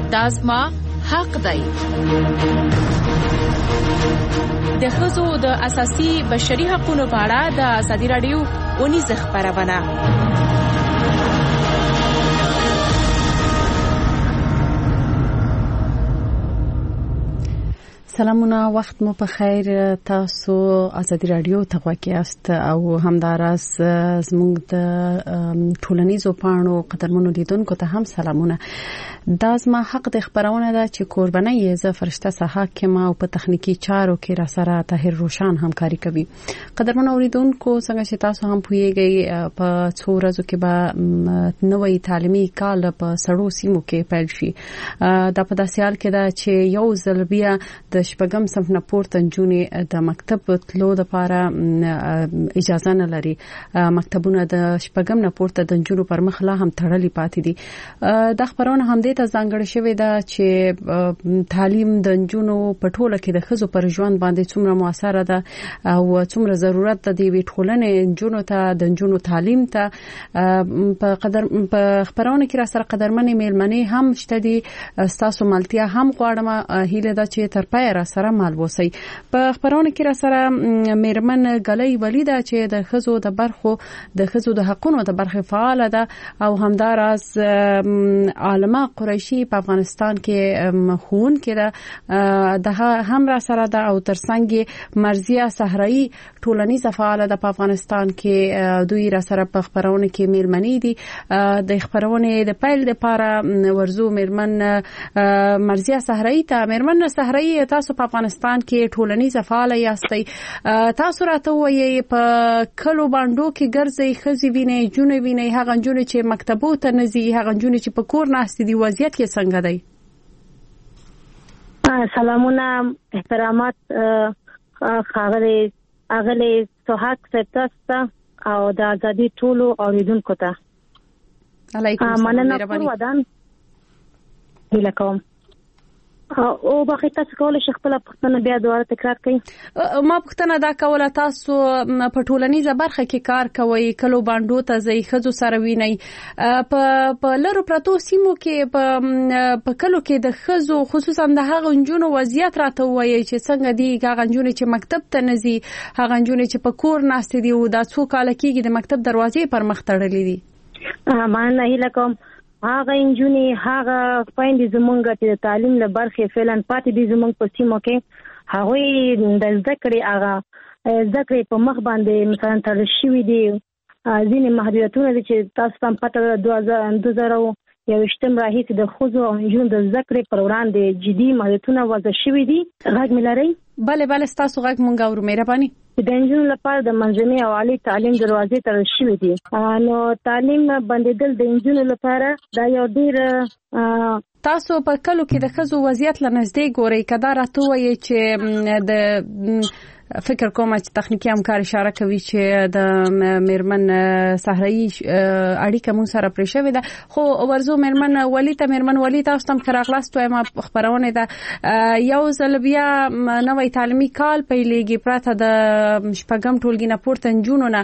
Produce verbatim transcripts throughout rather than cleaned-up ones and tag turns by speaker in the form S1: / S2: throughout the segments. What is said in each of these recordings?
S1: دا زما حق دی. د ښځو د اساسي بشري حقوقو په اړه د ازادي راډیو اونیزه خبرونه.
S2: سلامونه، وخت مو په خیر. تاسو ازادي راډیو ته غواړئ او همداراز زموږ د ټولنیزو پاڼو قدرمنو لیدونکو ته هم سلامونه. دا زما حق د خبرونه ده چې کوربنه یې ز فرشته صحاکمه او په تخنیکی چارو کې را سره طاهر روشان همکاري کوي. قدرمنو اوریدونکو، څنګه چې تاسو هم پوهیږئ په څو ورځو کې به نوې تعلیمي کال په سړو سیمو کې پیل شي. دا په داسې حال کې ده چې یو ځل بیا د شپږم صنف نه پورته نجونې د مکتب تلو لپاره اجازه نه لري. مکتبونه د شپږم نه پورته د نجونو پر مخ لا هم تړلي پاتې دي. د خبرونه هم دې ته ځانګړې شوې ده چې تعلیم د نجونو په ټوله کې د ښځو پر ژوند باندې څومره موثره ده او څومره ضرورت ده د یوې ټولنې نجونو ته د نجونو تعلیم ته. په قدر په خبرونه کې را سره قدرمنې میلمنې هم شته دي. تاسو ملتیا هم غواړم هیله ده چې تر پای را سره مال وسی. په خبرونه کې را سره میرمن غلې ولیدا چې د ښځو د برخو د ښځو د حقوقو د برخه فعال ده او همداراز عالمه قریشی په افغانستان کې مخون کې ده د هم را سره ده او ترڅنګ مرزیه صحرایی ټولنیز فعال ده په افغانستان کې. دوی را سره په خبرونه کې میرمنې دي. د خبرونه د پیل لپاره ورزو میرمن مرزیه صحرایی ته میرمن صحرایی تاسو په افغانستان کې ټولنیز فعال یاستئ. تاسو راته وایي په کلو باندې کې ګرځي خزي ویني جون ویني هغه جون چې مکتبو ته نزي هغه جون چې په کور ناست دي وضعیت کې څنګه دی؟
S3: سلامونه، احترامات خاغلی اغلی سوحاک سپتاستا او د ازادي ټولو اوریدونکو ته
S2: علیکم السلام.
S3: مننه پر ودان هیله کوم. او باقي تاسو کولای شئ خپل پوښتنه بیا دوباره تکرار کړئ.
S2: ما پوښتنه دا کوله، تاسو په ټولنیزه برخه کې کار کوئ، کلو باندې ته ځي ښځو سره وینئ. په په لرو پرتو سیمو کې په په کلو کې د ښځو خصوصا د هغه نجونو وضعیت راته وایي چې څنګه دي هغه نجونې چې مکتب ته نه ځي، هغه نجونې چې په کور ناست دي او دا څو کال کېږي د مکتب دروازې پر مخ تړلې دي.
S3: مننه هیله کوم. هغه انجونی هغه پاین دي زمونږ چې د تعلیم له برخې فعلا پاتې دي زمونږ په سیمو کې. هغه د ذکرې هغه ذکرې په مخ باندې مثلا تر شوی دي. ځینې محدودیتونه دي چې تاسو هم پته دوه زره یوویشتم راهیسې د ښځو او نجونو د ذکرې پر وړاندې جدي محدودیتونه وضع شوي دي. غږ مې لرئ؟
S2: بله بله، ستاسو غږ مونږ اورو. مهرباني.
S3: د نجونو لپاره د منځني او عالی تعلیم دروازې تړل شوې دي. نو تعلیم بندیدل د نجونو لپاره دا یو ډیر.
S2: تاسو په کلو کې د ښځو وضعیت لنږدې ګورئ، کدا راته وایي چې د فکر کوم چې تخنیکی همکار اشاره کوي چې د میرمن صحرایی اړیکه مون سره پرې شوې ده. خو ورزو میرمن ولی ته میرمن ولی تاسو تم کراغلاست وایم خبرونه ده یو ځل بیا نوې تعلیمي کال پیلېږي پراته د شپږم ټولګي نه پورته نجونو نه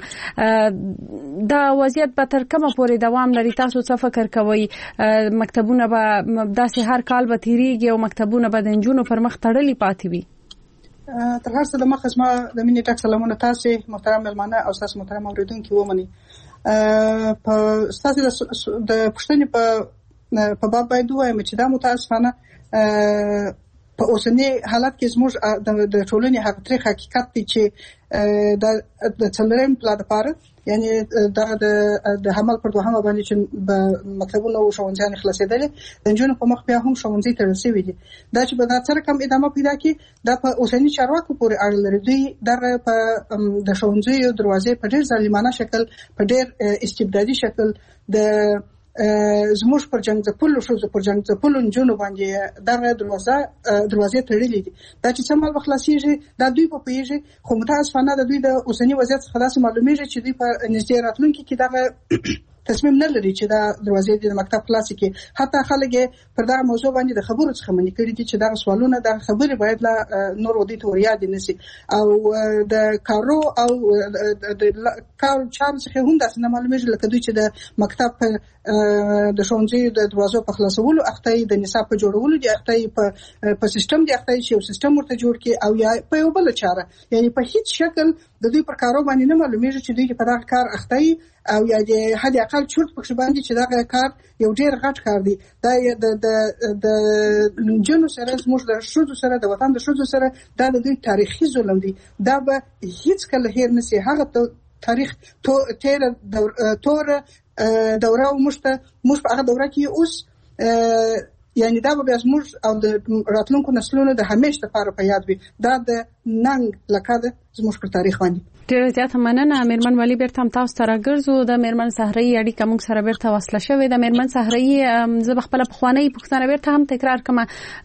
S2: دا وضعیت به تر کومه پورې دوام لري؟ تاسو څه فکر کوئ؟ مکتبونه به داسې هر کال به تیریږي او مکتبونه به د نجونو پر مخ تړلي پاتې وي؟
S4: تر هر څه د مخه زما د مینې ټک سلامونه تاسو محترم ملمانه او تاسو محترم اوریدونکو ومني. په تاسو د پښتنې په په باب باید وایم چې دا متاسفانه په اوسنی حالت کې زموږ د ټولنې حقیقي حقیقت دی چې د څلورم پلا د پاره یعنی دا د حمل پر دوه هم باندې چې مکتبونه او ښوونځي خلاصېدل د نجونو په مخ بیا هم ښوونځي تړل شوی دي. دا چې به دا سره کم ادامه پیدا کړي دا په اوسنی چارواکو پورې اړه لري. دوی دغه په د ښوونځي دروازې په ډېر ظالمانه شکل په ډېر استبدادي شکل د زموږ پر جنگ ځپلو شو پر جنگ ځپلو نجونو باندې دغه دروازه دروازې تړلې دي. دا چې څه مال خلاصيږي دا دوی په پیږي. خو متاسفانه د دوی د اوسنی وضعیت خلاص معلومیږي چې دوی په نږدې راتلونکي کې دغه تصمیم نه لري چې دا دروازې د مکتب خلاص کړي. حتی خلک پر دا موضوع باندې د خبرو څخه منې کړي دي چې دا سوالونه د خبرې باید لا نور ودی ته وریا دي نسی او د کارو او د کار چارو څخه هم داسې نه معلومیږي لکه دوی چې د مکتب د ښوونځي د دروازو په خلاصولو اخته د نصاب په جوړولو دي اخته په په سیستم دي اخته چې یو سیستم ورته جوړ کړي او یا په یو بل چاره یعنی په هیڅ شکل د دوی پر کارو باندې نه معلومیږي چې دوی په دغه کار اخته او یا د حد اقل چورت پکښ باندې چې دغه کار یو ډیر غټ کار دی دا د د د جنو سره زموږ د شذو سره د وطن د شذو سره دا د دوی تاریخي ظلم دی دا به هیڅ کله هیر نشي هغه تاریخ تو تیر تور دوره مشته مش په هغه دوره کې اوس یعنی دا به زموږ او د راتلونکو نسلونو د همیشه لپاره په یاد وي دا د ننګ لکه د زموږ پر تاریخ باندې
S2: ډیره زیاته مننه میرمن ولی بیرته هم تاسو ته راګرځو د میرمن صحرایي اړیکه موږ سره بیرته وصله شوې ده میرمن صحرایي زه خپل پخوانی پوښتنه بیرته هم تکرار کوم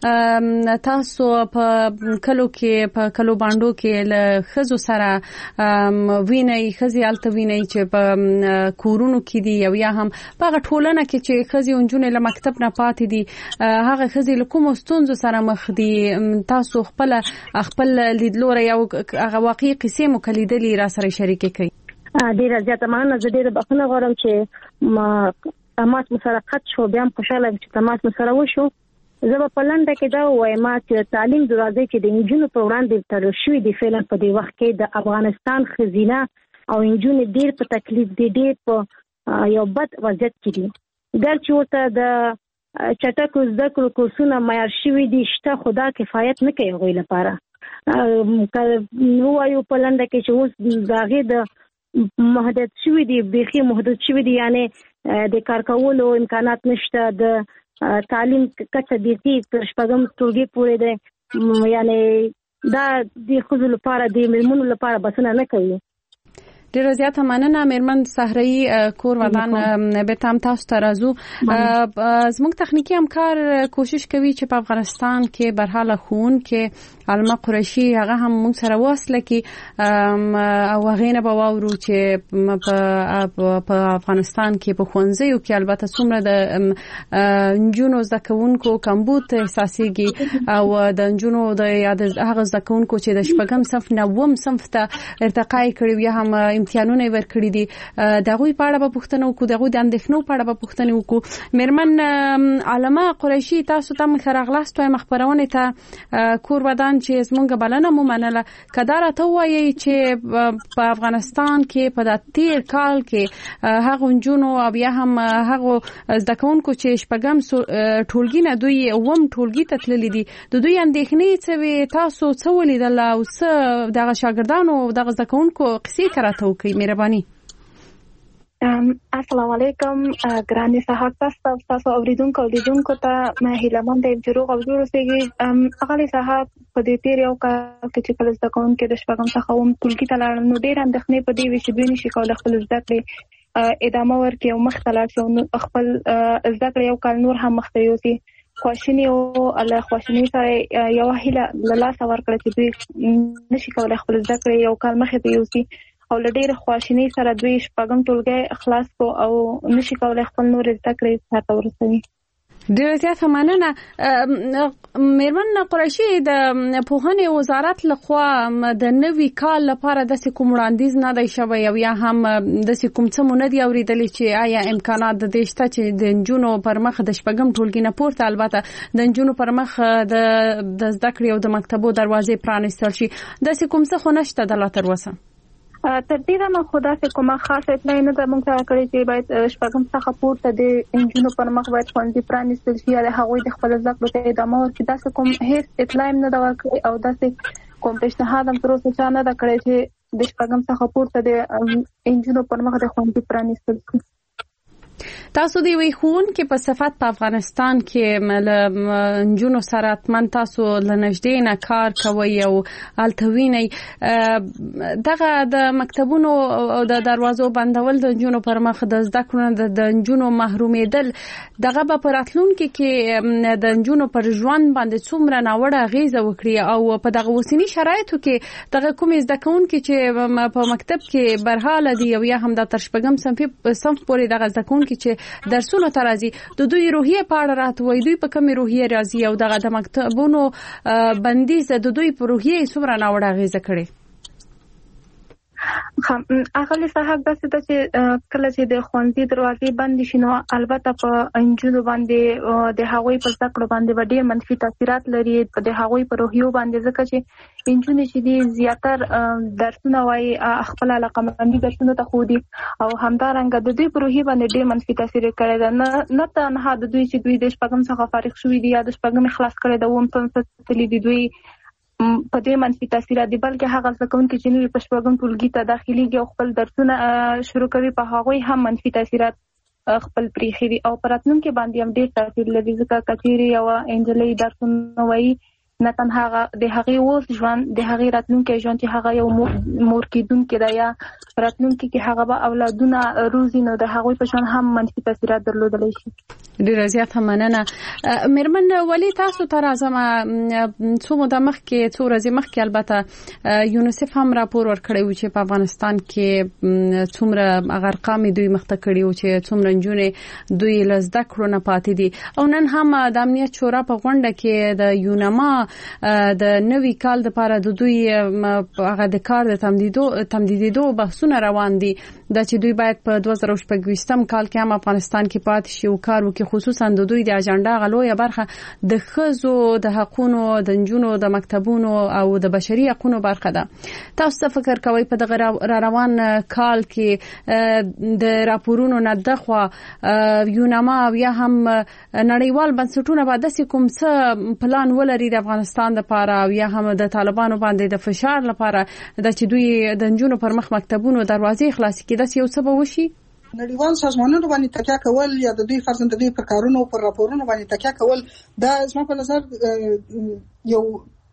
S2: تاسو په کلو کې په کلو باندو کې له خزو سره ویني خزي الته ویني چې په کورونو کې دي او یا هم په ټولنه کې چې خزي اونجونه له مکتب نه پاتې دي هغه خزي له کوم ستونزو سره مخ دي تاسو خپل خپل لیدلوري او هغه واقعي قصې مو کلیدلې را سره شریک کړئ
S3: ډیره زیاته مننه زه ډیره بخښنه غواړم چې ما تماس مسره قط شو بیا خوشاله چې تماس مسره وشو زه په لنډه کې دا وایم چې تعلیم دروازې کې د انجونو په وړاندې تر شوې د فعلا په دی وخت کې د افغانستان خزینه او انجونو ډیر په تکلیف دي ډیر په یو بد وضعیت کې دي ګرچې ورته د چټکو زده کړو کورسونه معیار شوي دي شته خدا کفایت نه کوي غوي لپاره نو یو په لنډه کې چې اوس داغه د محدود شوی دی بيخي محدود شوی دی یعنی د کار کولو امکانات نشته د تعلیم کچه بيخي تر شپږم ټولګي پورې ده یعنی دا د خزو لپاره د ملمنو لپاره بسنه نه کوي
S2: ډیره زیاته مننه میرمن صحرایي کور ودان به تام تاسو ته راځو زموږ تخنیکی همکار کوشش کوي چې په افغانستان کې برحاله خون کې علما قریشي هغه هم موږ سره وصله کی او غینه به واورو چې په افغانستان کې په خوانځیو کې البته څومره د انجونو زکونکو کمبود احساسيږي او د انجونو د یاد هغه زکونکو چې د شپږم صف نوم صنف ته ارتقا کړی یا هم امتحانونه ورکړي دي دغه په اړه په پښتنو کو دغه د اندېښنو په اړه په پښتنو کو میرمن علما قریشي تاسو ته مخرغلاست او مخبرونه ته کور ودان چې زمونږ بلنه مو منله کدار ته وایي چې په افغانستان کې په د تیر کال کې هغه جنونو او بیا هم هغه ځکهونکو چې شپږم ټولګي نه دوی ووم ټولګي ته تللی دي د دوی اندېښنې څه تاسو څه ولیدل او څه دغه شاګردانو دغه ځکهونکو قصې تراته وکي مهرباني
S5: السلام علیکم ګراني صاحب تاسو تاسو اوریدونکو لیدونکو ته مې هیلمن د جوړ او جوړ سیږي اغلی صاحب په دې تیر یو کال کې چې کله ځکه کې د شپږم څخه هم ټولګي ته لاړم نو ډېر اندېښنې په دې وی چې دوی نشي کولای خپل زده کړې ادامه ورکړي او مخ ته لاړ شي خپل زده کړې یو کال نور هم مخ ته یوسي خواشینی او الله خواشینی سره یو هیله لاله سوار کړی چې دوی نشي کولای خپل زده کړې یو کال مخ ته یوسي او لډیر خواشینی سره دوی شپږم ټولګي خلاص کو او نشي کولای خپل نور زده کړې سره ورسوي
S2: ډیره زیاته مننه میرمن قریشي د پوهنې وزارت لخوا د نوي کال لپاره د کوم وړاندیز نه دی شوی او یا هم د کوم څه مونږ دی اوریدلې چې آیا امکانات د دې شته چې د جنونو پر مخ د شپږم ټولګي نه پورته البته د جنونو پر مخ د د زده کړې او د مکتبو دروازې پرانیستل شي د کوم څه خو نشته د لا تر اوسه
S5: تر دې نه خدا څخه کومه خاصه اطلاع نه ده موږ ته کړی چې باید شپږم څخه پورته د انجینو پر مخ باید خوندې پرانیستل شي یا هغه د خپل زده کړو ته ادامه ورکړي دا کوم هیڅ اطلاع نه ده ورکړي او دا کوم پیشنهاد هم تر اوسه نه ده کړی چې د شپږم څخه پورته د انجینو پر مخ د خوندې پرانیستل شي
S2: تاسو دی وی خون کې په صفات په افغانستان کې مل جنونو سره اتمن تاسو لنجدې نه کار کوي او التویني دغه د مکتبونو او د دروازو بندول د جنونو پر مخ د زده کړو د جنونو محرومېدل دغه په پراتلون کې کې د جنونو پر ژوند باندې څومره ناوړه غیزه وکړي او په دغه وسینی شرایطو کې دغه کوم زده کوونکي چې په مکتب کې برحاله دي او یا هم د تر شپږم صنف صنف پورې دغه زده کوونکي چې درسونه ترازی د دوی روحیه په اړه راټوي دوی په کومه روحیه راځي او دغه د مکتبونو بندیز د دوی په روحیه څومره ناوړه غیزه کړي
S5: اغلی صاحب داسې د چې کله چې د خوندې دروازې بند شي نو البته په انجونو باندې د هغوی په ذکر باندې ډېر منفي تاثیرات لري په د هغوی په روحیو باندې ځکه چې انجونې چې دي زیاتر درسونه وایي خپل علاقمندي درسونه ته خو دي او همدارنګه د دوی په روحي باندې ډېر منفي تاثیر کړی ده نه نه تنها د دوی چې دوی د شپږم څخه فارغ شوي دي یا د شپږم خلاص کړی د اووم صنف تللي دي دوی په دې منفي تاثیرات دي بلکې هغه زده کوونکي چې نوي په شپږم ټولګي ته داخليږي او خپل درسونه شروع کوي په هغوی هم منفي تاثیرات خپل پریخي دي او په راتلونکي باندې هم ډېر تاثیر لري ځکه کچېرې یوه انجلۍ درسونه وایي نه تنها د هغې اوس ژوند د هغې راتلونکی ژوند چې هغه یو مور کېدونکې ده یا راتلونکي کې هغه به اولادونه روزي نو د هغوی په ژوند هم منفي تاثیرات درلودلی شي.
S2: ډیره زیاته مننه. میرمن ولی تاسو ته راځم څو موده مخکې څو ورځې مخکې البته یونیسف هم راپور ورکړی و چې په افغانستان کې څومره هغه ارقام دوی مخته کړي و چې څومره نجونې دوی له زده کړو نه پاتې دي او نن هم د امنیت شورا په غونډه کې د یونما د نوي کال لپاره د دوی هغه د کار د تمدیدېدو بحثونه روان دي دا چې دوی باید په دوه زره شپږ کال کې هم افغانستان کې پاتې شي او کار وکړي خصوصا د دوی د اجنډا غلوې برخه د ښځو د حقوقو د نجونو د مکتبونو او د بشري حقوقو برخه ده. تاسو فکر کوئ په دغه را روان کال کې د راپورونو نه دغه یونما یا هم نړیوال بنسټونه به د کوم څه پلان ولري د افغانستان لپاره او یا هم د طالبانو باندې د فشار لپاره د چې دوی د نجونو پر مخ مکتبونو دروازې خلاص کړي د یو څه به وشي؟
S4: نړیوال سازمانونو باندې تکیه کول یا د دوی فرضاً د دوی پر کارونو او پر راپورونو باندې تکیه کول دا زما په نظر یو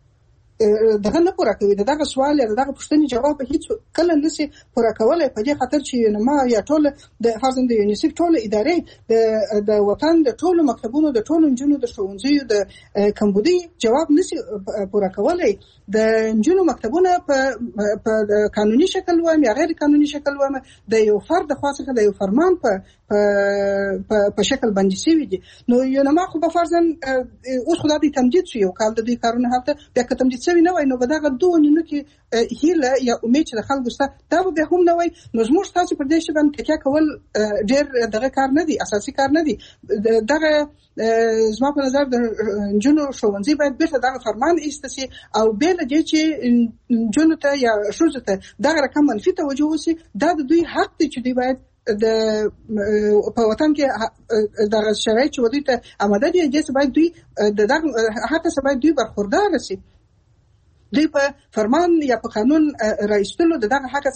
S4: دغه نه پوره کوي دغه سوال یا دغه پوښتنې جواب هیڅ کله نشي پوره کولای په دې خاطر چې نما یا ټول د فرضاً د یونیسف ټول ادارې د د وطن د ټول مکتبونو د ټول نجونو د ښوونځیو د کمبودي جواب نشي پوره کولای د نجونو مکتبونه په په قانوني شکل وایم یا غیر قانوني شکل وایم د یو فرد خاصه د یو فرمان په په په شکل باندې سوي دي نو یو نما خو په فرضاً اوس خو د تمدید شو یو کال د دې کارونه هفته بیا که تمدید شوی نه وای نو به دغه دوه نیمه کې هیله یا امید چې د خلکو سره دا به هم نه وای نو زموږ تاسو پر دې شی باندې تکیه کول ډېر دغه کار نه دی اساسي کار نه دی دغه زما په نظر د نجونو ښوونځي باید بیرته دغه فرمان ایسته سي او بل دې چې نجونو ته یا ښځو ته دغه رقم منفي توجه وشي دا د دوی حق دی چې دوی باید د په وطن کې دغه شرایط چې ودی ته آماده دي چې باید دوی دغه حتی سبا دوی برخوردار شي دوی په فرمان یا په قانون رئیستلو دغه حق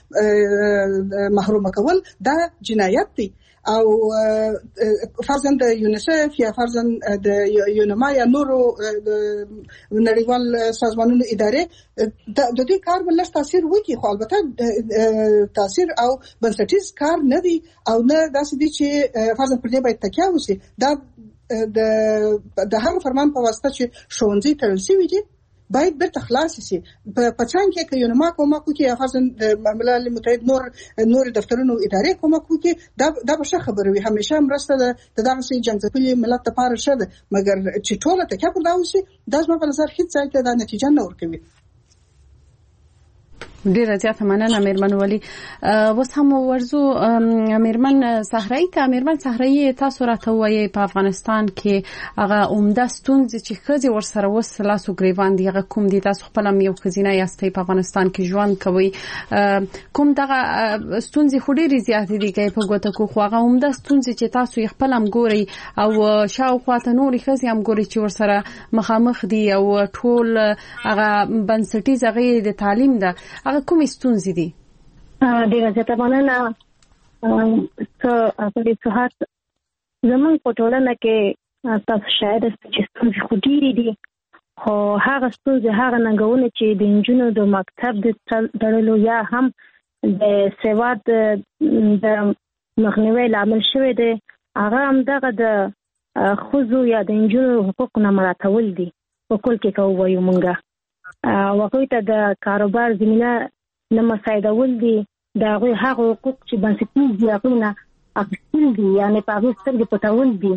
S4: څخه محروم کول دا جنایت دی او فرضاً د یونیسف یا فرضاً د یونما یا نورو نړیوال سازمانونو ادارې د دې کار بل تاثیر وکړي خو البته تاثیر او بنسټیز کار نه دی او نه داسې دي چې فرضاً پر دې باید تکیه وشي دا د د هر فرمان په واسطه چې ښوونځي تړل شوي دي باید بیرته خلاص شي په پچان کې که یونما کومک وکړي فرضاً د ملل متحد نور نور دفترونو ادارې کومک وکړي دا دا به ښه خبره وي همیشه مرسته د دغه سي جنګ ملت لپاره ښه ده مګر چې ټول تکیه پر دا وشي دا زما په نظر هیڅ ځای ته دا نتیجه نه ورکوي.
S2: ډیره زیاته مننه میرمن ولی. اوس هم ورزو میرمن صحرایی ته میرمن صحرایی تاسو راته وایي په افغانستان کې هغه عمده ستونزې چې ښځې ورسره وس لاسو ګریوان دي هغه کوم دي تاسو خپل هم یو ښځینه یاستئ په افغانستان کې ژوند کوي کوم دغه ستونزې خو ډېرې زیاتې دي که په ګوته کو خو هغه عمده ستونزې چې تاسو یې خپل هم ګورئ او شاوخوا ته نورې ښځې هم ګورئ چې ورسره مخامخ دي او ټول هغه بنسټیز هغې د تعلیم ده هغه کومې ستونزې دي؟
S3: ډېره زیاته مننه. څه په دې صحت زموږ په ټولنه کې تاسو شاید چې ستونزې خو ډېرې دي خو هغه ستونزې هغه ننګونې چې د نجونو د مکتب د تړلو یا هم د سواد د مخنیوي لامل شوی دی هغه همدغه د ښځو یا د نجونو حقوق نه مراعاتول دي په کل کې که ووایو مونږ هغوی ته د کاروبار زمینه نه مساعدول دي د هغوی هغه حقوق چې بنسټیز دي هغوی نه اخیستل دي یعنې په هغوی سترګې پټول دي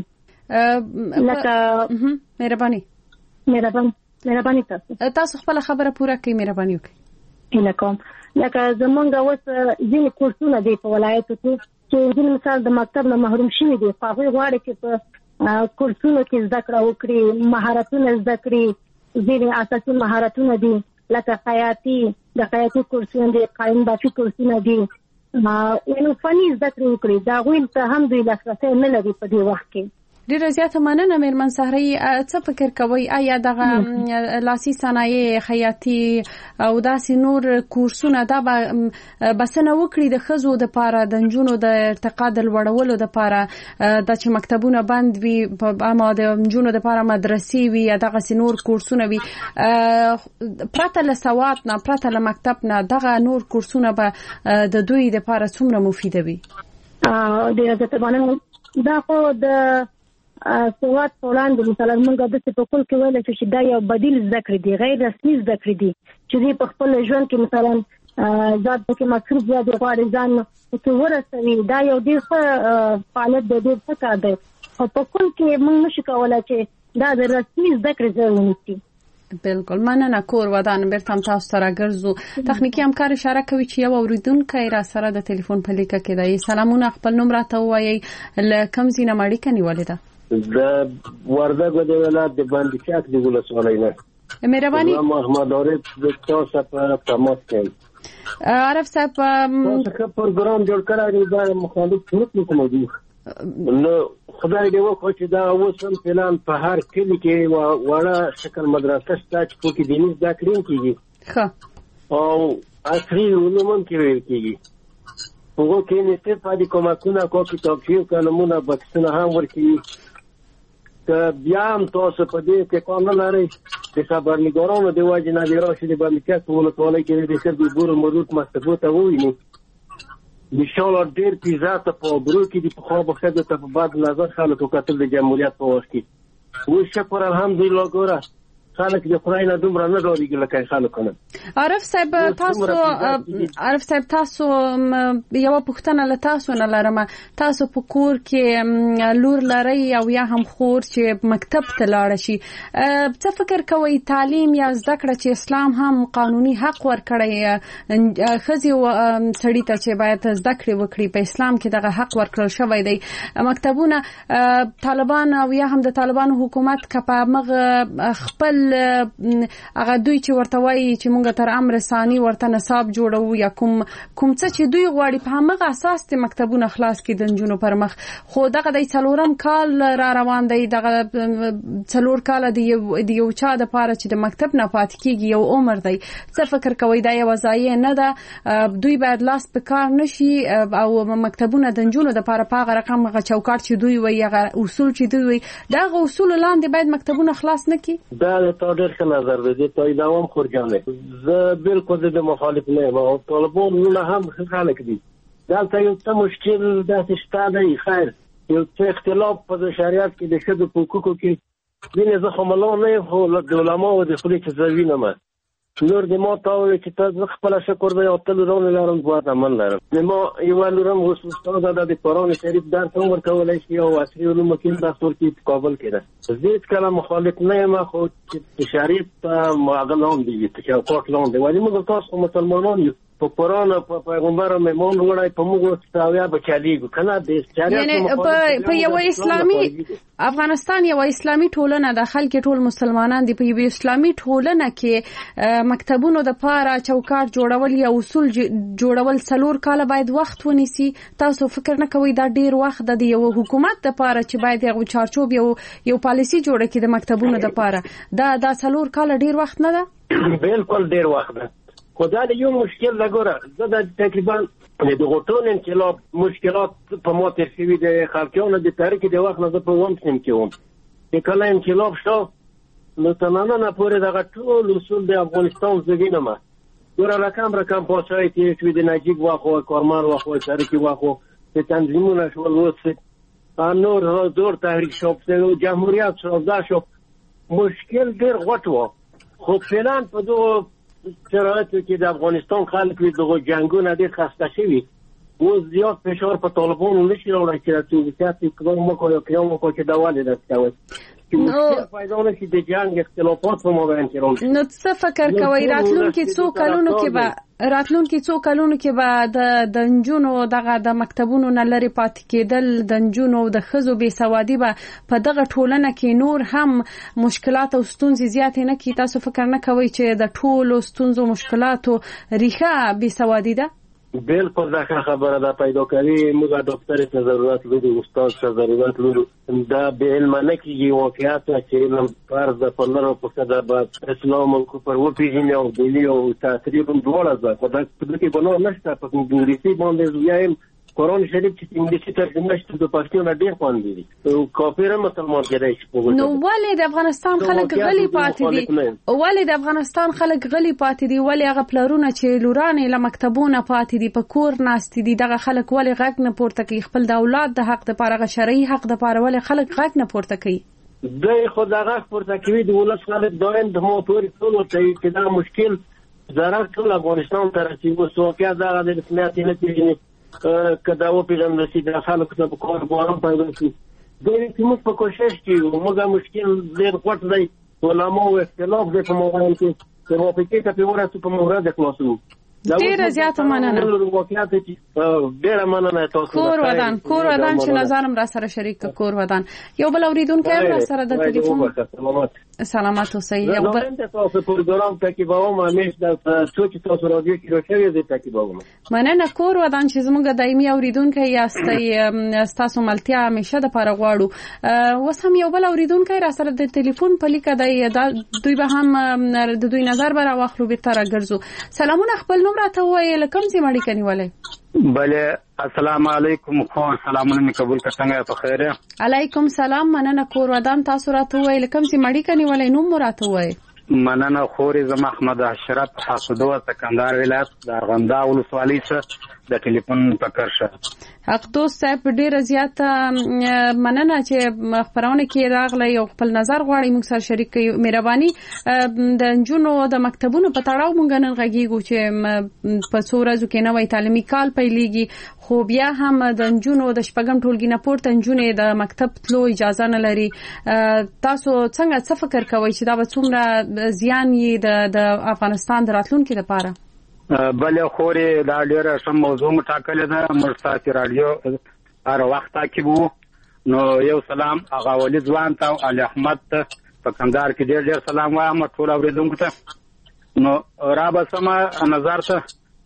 S3: لکه
S2: مهرباني
S3: مهرباني مهرباني تاسو
S2: تاسو خپله خبره پوره کړئ مهرباني وکړئ.
S3: هله کوم. لکه زمونږ اوس ځینې کورسونه دي په ولایتو کې چې ځینې مثال د مکتب نه محروم شوي دي، خو هغوی غواړي چې په کورسونو کې زده کړه وکړي، مهارتونه زده کړي. ځینې اساسي مهارتونه دي لکه خیاطي، د خیاطي کورسونه دي، قایم بافي کورسونه دي، یعنې فني زده کړې وکړي. د هغوی ته هم دوی لاسرسی نه لري په دې وخت کې.
S2: ډیره زیاته مننه میرمن سهري. څه فکر کوئ آیا دغه لاسي صنایع، خیاطي او داسې نور کورسونه دا بسنه وکړي د ښځو دپاره، د نجونو د ارتقا د لوړولو دپاره، دا چې مکتبونه بند وي اما د نجونو دپاره مدرسې وي یا دغسې نور کورسونه وي، پرته له سواد نه، پرته له مکتب نه، دغه نور کورسونه به د دوی دپاره څومره مفیده وي؟
S3: ډیره زیاته مننه. دا خو د سواد په وړاندې مثلا موږ داسې په کل کې ویلی شو چې دا یو بدیل زده کړې دي، غیر رسمي زده کړې دي چې دوی په خپل ژوند کې مثلا ځان پکې مصروف زیات غواړي، ځان پکې ورسوي. دا یو ډېر ښه فعالیت دی، ډېر ښه کار دی، خو په کل کې موږ نشو کولی چې دا د رسمي زده کړې ځای ونیسي.
S2: بالکل مننه. کور ودان بیرته هم تاسو سره ګرځو. تخنیکي همکار اشاره کوي چې یو اوریدونکی را سره د ټلیفون په لیکه کې دی. سلامونه، خپل نوم راته ووایئ، له کوم ځای نه اړیکه نیولې ده؟
S6: د وردګ ولایت د باندې چاک دی ولسوالۍ نه.
S2: مهرباني
S6: محمد عارف د تاسو په تماس کې.
S2: عارف صاحب
S6: تاسو پروګرام جوړ کړی دی د مخالف ګروپ په موضوع. نو خدای دې وکړي چې دا اوس هم فلان په هر کلی کې وړه شکل مدرسه شته چې پکې دیني زده کړې کېږي. ښه. او عصري علوم هم کې ویل کېږي. هغه کې نشته پاتې کومکونه کو کتابچې کلمونه بکسونه هم ورکوي. که بیا هم تاسو په دې کې کار نه لرئ د خبرنګارانو د وجې نه دې راشي د بندکیت په ولسوالۍ کې د ښځو ګورو مربوط مصرفو ته وویني. انشاءالله ډېر پیزاته په ابرو کې د پخوا به ښځو ته په بد نظر خلکو کتل د جمهوریت په وخت کې. اوس شکر الحمدلله ګوره خلک د خدای نه دومره نه ډارېږي لکه خلکو نه.
S2: عارف صاحب تاسو عارف صاحب تاسو یوه پوښتنه له تاسو نه لرم. تاسو په کور کې لور لرئ او یا هم خور چې مکتب ته لاړه شي، څه فکر کوئ تعلیم یا زده کړه چې اسلام هم قانوني حق ورکړی ښځې او سړي ته چې باید زده کړې وکړي، په اسلام کې دغه حق ورکړل شوی دی. مکتبونه طالبان او یا هم د طالبانو حکومت که په همغه خپل هغه دوی چې ورته وایي چې مونږ تر امر ثاني ورته نصاب جوړو یا کوم کوم څه چې دوی غواړي په همغه اساس ته مکتبونه خلاص کړي د نجونو پر مخ. خو دغه د څلورم کال را روان دی، دغه څلور کال د یو چا د پاره چې د مکتب نه پاتې کیږي یو عمر دی. څه فکر کوئ دا یو ضایع نه ده؟ دوی باید لاس په کار نشي او مکتبونه د نجونو د پاره په هغه رقم هغه چوکاټ چې دوی وایي هغه اصول چې دوی وایي دغه اصول لاندې باید مکتبونه خلاص نه کړي.
S6: دا تا ډېر ښه نظر دی، ته یې دوام خورجانې. زه بالکل د مخالف نه یم او طالبان هم ښه خلک دي. دلته یو څه مشکل داسې شته دی، خیر یو څه اختلاف په شریعت کې د ښځو په حقوقو کې وینې. زه خو ملا نه یم خو د علماو د خولې چې زه وینم نور د ما ته ووایي چې ته زه خپله شکر دی او ته لورانې لرم دوه عمل لرم. د ما یوه لورم اوس استاده ده د قرآن شریف درس هم ورکولی شي او عصري علومو کې درس ورکوي په کابل کې ده. زه هېڅکله مخالف نه یم خو چې د شریعت هغه لاندې وي په چوکاټ لاندې. ولې موږ تاسو خو مسلمانان یو، په قرآن او په پیغمبر او میمان وړی په موږ تاویا به چلیږو که نه. د
S2: یعنې په یوه اسلامي افغانستان یوه اسلامي ټولنه ده، خلک ټول مسلمانان دي. په یوه اسلامي ټولنه کې مکتبونو د پاره چوکاټ جوړول یا اصول جوړول څلور کاله باید وخت ونیسي. تاسو فکر نه کوئ دا ډیر وخت د یو حکومت د پاره چې باید یو چارچوب یو یو پالیسی جوړه کړي د مکتبونو د پاره؟ دا دا څلور کاله ډیر وخت نه ده؟
S6: بالکل ډیر وخت ده. خو دا یو مشکل لګوره. زه د تقریبا د غوټون انقلاب مشکلات په ما تیر شوي د خلکیانو د تاریخ د وخت نه زه په اووم صنف کې وم چې کله انقلاب شو نو تر ننه پورې دغه ټول اصول د افغانستان زه وینم. ګوره رقم رقم پاچاهۍ تېرې شوې، د نجیب وخت و، کارمل وخت و، تاریخي وخت و، د تنظیمونه شول، اوس نور زور تحریک شو، جمهوریت شو، دا شو. مشکل ډېر غټ و. خو فعلا په دغو شرایطو کې د افغانستان خلک وي دغو جنګونه ډېر خسته شوي. اوس زیات فشار په طالبانو نشي راوړی چې د تولیدات اقدام وکړو یا قیام وکړو چې دا ولې داسې کوي چې مشکل پیدا نه شي د جنګ اختلافات په مابین کې راوړي.
S2: نو څه فکر کوئ راتلونکي څو کلونو کې به راتلونکي څو کلونو کې به د د نجونو دغه د مکتبونو نه لري پاتې کېدل، د نجونو د ښځو بې سوادي به په دغه ټولنه کې نور هم مشکلات او ستونزې زیاتې نه کړي. تاسو فکر نه کوئ چې د ټولو ستونزو مشکلاتو ریښه بې سوادي ده؟
S6: بالکل دا خبره ده پیدا کوي. موږ ډاکټر ته ضرورت لرو، استاد ته ضرورت لرو. دا به علم نه کیږي واقعیت چې علم فرض ده په لرو په صدا به اسلام او پر وپیژني او دلی او تاثیر هم دواړه ده. خو دا په کې بنو نشته په انګلیسي باندې وایم قرآن شریف چې انګلیسي ترجمه شته د پښتو نه ډیر خوندې دي. او کافر مسلمان کېدای شي. نو
S2: ولې د افغانستان خلک غلي پاتې دي؟ ولې د افغانستان خلک غلي پاتې دي؟ ولې هغه پلرونه چې لورانې له مکتبونو پاتې دي په کور ناست دي دغه خلک ولې غږ نه پورته کوي؟ خپل د اولاد د حق لپاره، شرعي حق لپاره ولې خلک غږ نه پورته کوي؟
S6: دوی خو دا غږ پورته کوي د ولس خلک دایم د مو پورې ټول ته چې دا مشکل ضرر ټول افغانستان ته رسیدو. سوکیا دا د رسمیت نه پیژني کدا و پیژندل شي د خلکو ته په کار بارم پیدا شي. دوی چې موږ په کوشش کې موږ مشکل ډېر غوټ دی. علماء او اختلاف د په موضوع کې چې مو په کې ته په ورته په موضوع د خلاصو
S2: ډیره زیاته مننه.
S6: ډیره مننه تاسو.
S2: کور ودان کور ودان چې نظرم را سره شریک کور ودان. یو بل اوریدونکو را سره د ټلیفون. سلامات اوسئ. یو بل
S6: تاسو پروګرام ته کې به ما مېش د څوک تاسو راځي چې راځي د ته کې به
S2: مننه. کور ودان چې زموږ دایمي اوریدونکو یاستئ، تاسو ملتیا همیشه د پاره غواړو. اوس هم یو بل اوریدونکو را سره د ټلیفون په لیکه دی، دوی به هم د دوی نظر به راوخلو بیرته راګرځو. سلامونه. خپل راته وایي لکم سي مړی کني ولای.
S7: بله السلام علیکم. خو سلامونه می قبول کړئ. په خیر.
S2: علیکم سلام. مننه. کور ودان تاسو راته وایي لکم سي مړی کني ولای نوم راته وایي.
S7: مننه. خوري زما احمد اشرف حسودو سکندر ولایت د ارغندا ولسوالۍ څخه د ټلیفون پکرشه.
S2: حق دوست صاحب ډیره زیاته مننه چې خبرونه کې راغلی او خپل نظر غواړي موږ سره شریک کړئ. مهرباني د نجونو د مکتبونو په تړاو موږ نن غږیږو چې په څو ورځو کې نوې تعلیمي کال پیلېږي، خو بیا هم د نجونو د شپږم ټولګي نه پورته نجونې د مکتب تلو اجازه نه لري. تاسو څنګه څه فکر کوئ چې دا به څومره زیان یې د افغانستان د راتلونکي لپاره؟
S7: بله خوري دا ډیره سم موضوع مټاکله ده. موږ ساتي رادیو هر وخت تعقیب وو. نو یو سلام هغه ولي ځوان ته او علي احمد ته په کندهار کې ډیر ډیر سلام وایم ټول اوریدونکو ته. نو را به سم نظر ته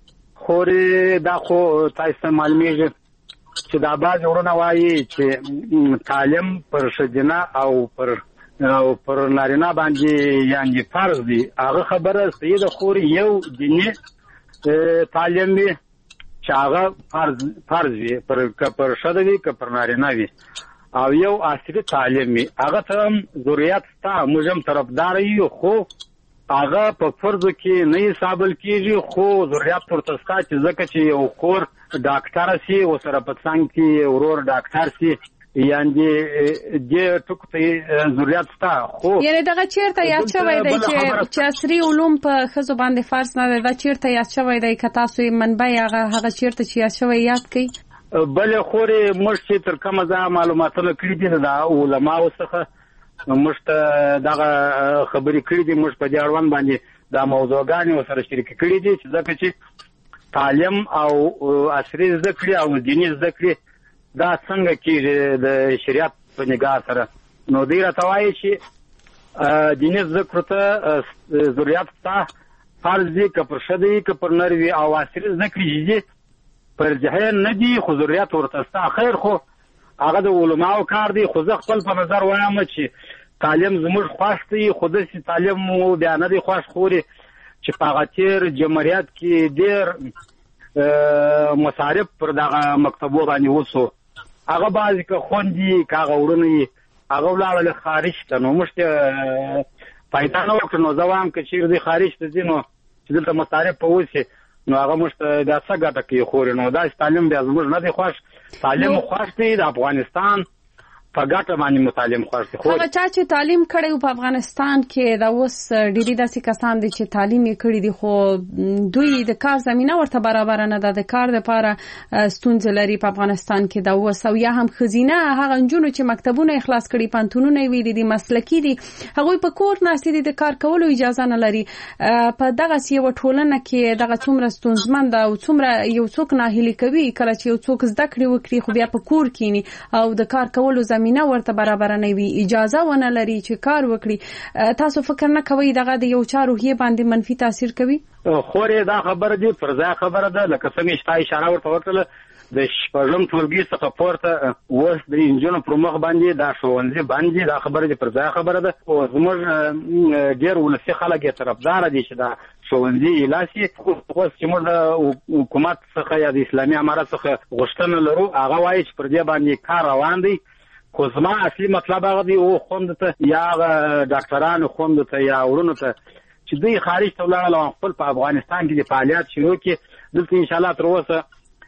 S7: خوري دا خو تاسو معلومیږي چې دا باز ورونه وایي چې تعلیم پر شجنا او پر او پر نارینه باندې یعنی فرض دی. هغه خبره سید خوري یو دیني تعلیم وي چې هغه فرض فرض وي پر پر شده وي که پر نارینه وي، او یو عصري تعلیم وي هغه ته ضرورت شته. موږ هم طرفدار یو، خو هغه په فرضو کې نه حسابل کېږي، خو ضرورت ورته شته چې ځکه چې یو کور ډاکټر سي او سره په څنګ کې ورور ډاکټر سي یعنی دې ټکو ته ضرورت شته. خو
S2: یعنی دغه چیرته یاد شوی دی چې عصري علوم په ښځو باندې فرض نه دی، دا چیرته یاد شوی دی که تاسو یې منبع هغه هغه چیرته چې یاد شوی یاد کړئ؟
S7: بلې خورې موږ چې تر کومه ځایه معلوماتونه کړي دي د علماو څخه موږ ته دغه خبرې کړي دي. موږ په دې اړوند باندې دا موضوعګانې ورسره شریکې کړي دي چې ځکه چې تعلیم او عصري زده کړې او دیني زده کړې دا څنګه کېږي د شریعت په نگاه سره. نو دوی راته وایي چې دیني زده کړو ته ضرورت شته، فرض دي که پر ښځه وي که پر نر وي، او عصري زده کړې چې دي پر جهیل نه دي خو ضرورت ورته شته. خیر خو هغه د علماو کار دی. خو زه خپل په نظر وایم چې تعلیم زموږ خوښ دی، خو داسې تعلیم مو بیا نه دی خوښ خوري چې په هغه تېر جمهوریت کې ډېر مصارف پر دغه مکتبو باندې وسو. هغه بعضې که خوندي که هغه وړونه یي هغه ولاړل خارج ته، نو موږ ته فایده نه ورکړه. نو زه وایم که چېرې دوی خارج ته ځي نو چې دلته مصارف په وسي نو هغه موږ ته بیا څه ګټه کوي خوري. نو داسې تعلیم بیا زموږ نه دی خوښ. تعلیم خوښ دی د افغانستان په ګټه باندې متعلم خوښ دي. خو
S2: هغه چا چې تعلیم کړی په افغانستان کې دا اوس ډېری داسې کسان دي چې تعلیم یې کړی دي خو دوی د کار زمینه ورته برابر نه ده، د کار لپاره ستونزې لري په افغانستان کې دا اوس، او یا هم ښځینه هغه نجونو چې مکتبونه یې خلاص کړي، پوهنتونونه یې ویلي دي، مسلکي دي، هغوی په کور ناستې دي، د کار کولو اجازه نه لري. په دغسې یوه ټولنه کې دغه څومره ستونزمن ده او څومره یو څوک ناهیلي کوي کله چې یو څوک زده کړې وکړي خو بیا په کور کینی او د کار کولو زمینه ورته برابر نه وي، اجازه ونه لري چې کار وکړي. تاسو فکر نه کوئ دغه د یو چا روحیه باندې منفي تاثیر کوي؟
S7: خورې دا خبره دي پر ځای خبره ده، لکه څنګه چې تا اشاره ورته وکړله د شپږم ټولګي څخه پورته اوس د نجونو پر مخ باندې دا ښوونځي باندې دا خبره دي پر ځای خبره ده. او زموږ ډېر ولسي خلک یې طرفداره دي چې دا ښوونځي اعلان شي. اوس چې موږ د حکومت څخه یا د اسلامي امارت څخه غوښتنه لرو هغه وایي چې پر دې باندې کار روان دی، خو زما اصلي مطلب هغه دی او خوند ته یا ډاکټرانو خوند ته یا ورونو ته چې دوی خارج ته ولاړل او خپل په افغانستان کې د فعالیت شروع کړي. دلته ان شاء الله تر اوسه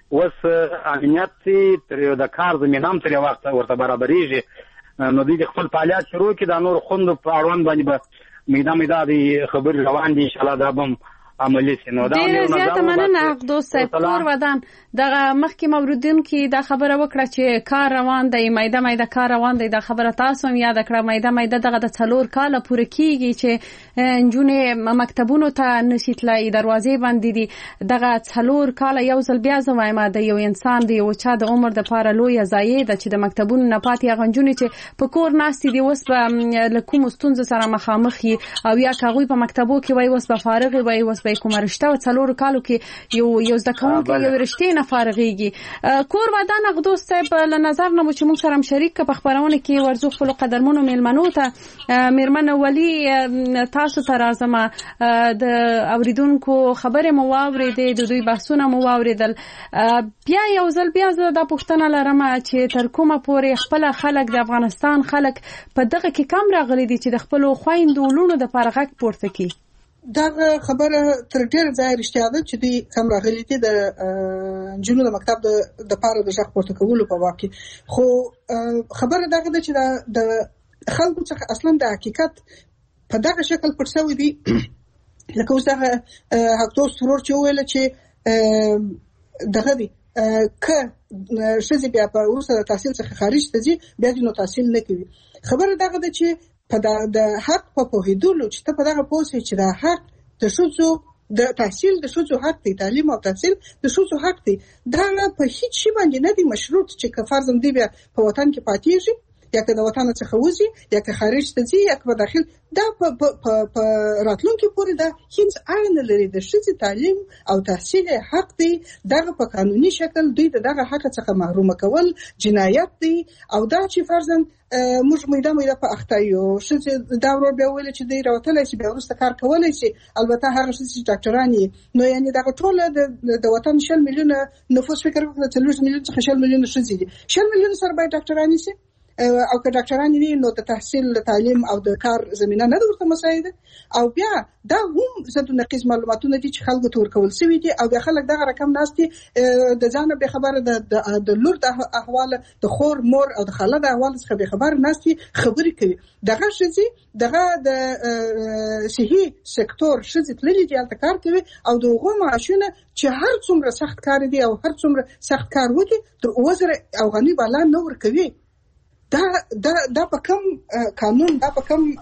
S7: اوس امنیت تر د کار زمینه هم تر یو وخت ورته برابرېږي، نو دوی د خپل فعالیت شروع کړي. دا نور خوند په اړوند باندې به میدا میدا د خبرې روان دي، ان شاء الله دا به عملی شي. نو دا
S2: ډېره زیاته مننه اقدس صاحب. کور ودان دغه مخکې موردونکي دا خبره وکړه چې کار روان دی، میده میده کار روان دی، دا خبره تاسو هم یاد کړه. میده میده دغه د څلور کاله پوره کیږي چې نجونې مکتبونو ته نشي تللی، دروازې بندې دي. دغه څلور کاله یو ځل بیا زه وایم د یو انسان د یو چا د عمر دپاره لویه ضایع ده چې د مکتبونو نه پاتې هغه نجونې چې په کور ناستې دي اوس به له کومو ستونزو سره مخامخ وي، او یا که هغوی په مکتبو کې وایي اوس به فارغې وایي اوس کومه رشته و څلورو کالو کې یو یو زده کوونکی یو رشتې نه فارغېږي. کور ودان اقدس صاحب له نظر نه مو چې موږ سره هم شریک که په خپرونه کې ورځو خپلو قدرمنو میلمنو ته میرمن ولي تاسو ته راځم، د اوریدونکو خبرې مو واورېدې، د دوی بحثونه مو واورېدل. بیا یو ځل بیا زه دا پوښتنه لرم چې تر کومه پورې خپله خلک د افغانستان خلک په دغه کې کم راغلي دي چې د خپلو خویندو لوڼو دپاره غږ پورته کړي؟
S4: دا خبره تر ډېر ځای رښتیا ده چې دوی کم راغلي دي د نجونو د مکتب د پاره د غږ پورته کولو په واقع. خو خبره دغه ده چې د خلکو څخه اصلا د حقیقت په دغه شکل پټ شوی دی. لکه اوس دغه اقدس سرور چې وویل چې دغه دی که ښځې بیا په وروسته د تحصیل څخه خارج ته ځي بیا دې نو تحصیل نه کوي. خبره دغه ده چې په د حق په پوهېدلو چې ته په دغه پوه شې چې د حق د ښځو د تحصیل د ښځو حق دی، تعلیم او تحصیل د ښځو حق دی، دا په هیڅ شي باندې نه دی مشروط چې که فرض دی بیا په وطن کې پاتېږي یا که د وطن څخه وځي یا که خارج ته ځي یا که په داخل، دا په راتلونکي پورې دا هیڅ اړه نه لري. د ښځې تعلیم او تحصیل حق دی، دغه په قانوني شکل دوی د دغه حق څخه محرومه کول جنایت دی. او دا چې فرضاً موږ میده میده په اخته یو ښځې دا ورور بیا ویل چې دی راوتلی شي بیا وروسته کار کولی شي، البته هغه ښځې چې ډاکټران یې، نو یعنې دغه ټوله د وطن شل میلیونه نفوس فکر وکړه څلوېښت میلیون څخه شل میلیونه ښځې دي، شل میلیونه سره باید ډاکټران شي، او که ډاکټران نه نو د تحصیل د تعلیم او د کار زمینه نه ورته مساعده. او بیا دا هم زده نقیض معلوماتونه دي چې خلکو ته ورکول شوي دي، او بیا خلک دغه رقم ناستي د ځانه به خبره د لور د احوال د خور مور او د خاله د احوال څخه به خبر ناستي خبرې کوي. دغه شذي دغه د صحي سکتور شذي تللي دي الته کار کوي او دغه معاشونه چې هر څومره سخت کار دي او هر څومره سخت کار وکړي تر وزر افغاني بالا نه ور کوي. دا دا دا په کوم قانون دا په کوم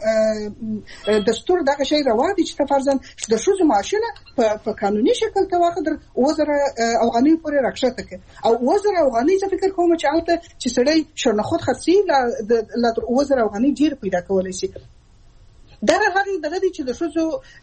S4: دستور دا شی روا دي چې تفرضاً د شوزو معاشونه په قانوني شکل تواخد وزر افغاني پورې راکښته کوي او وزر افغاني څه فکر کوم چې البته چې سړی شرنخود خرڅي لا وزر افغاني ډیر پیدا کولای شي. دا هغه دغه دي چې د شوزو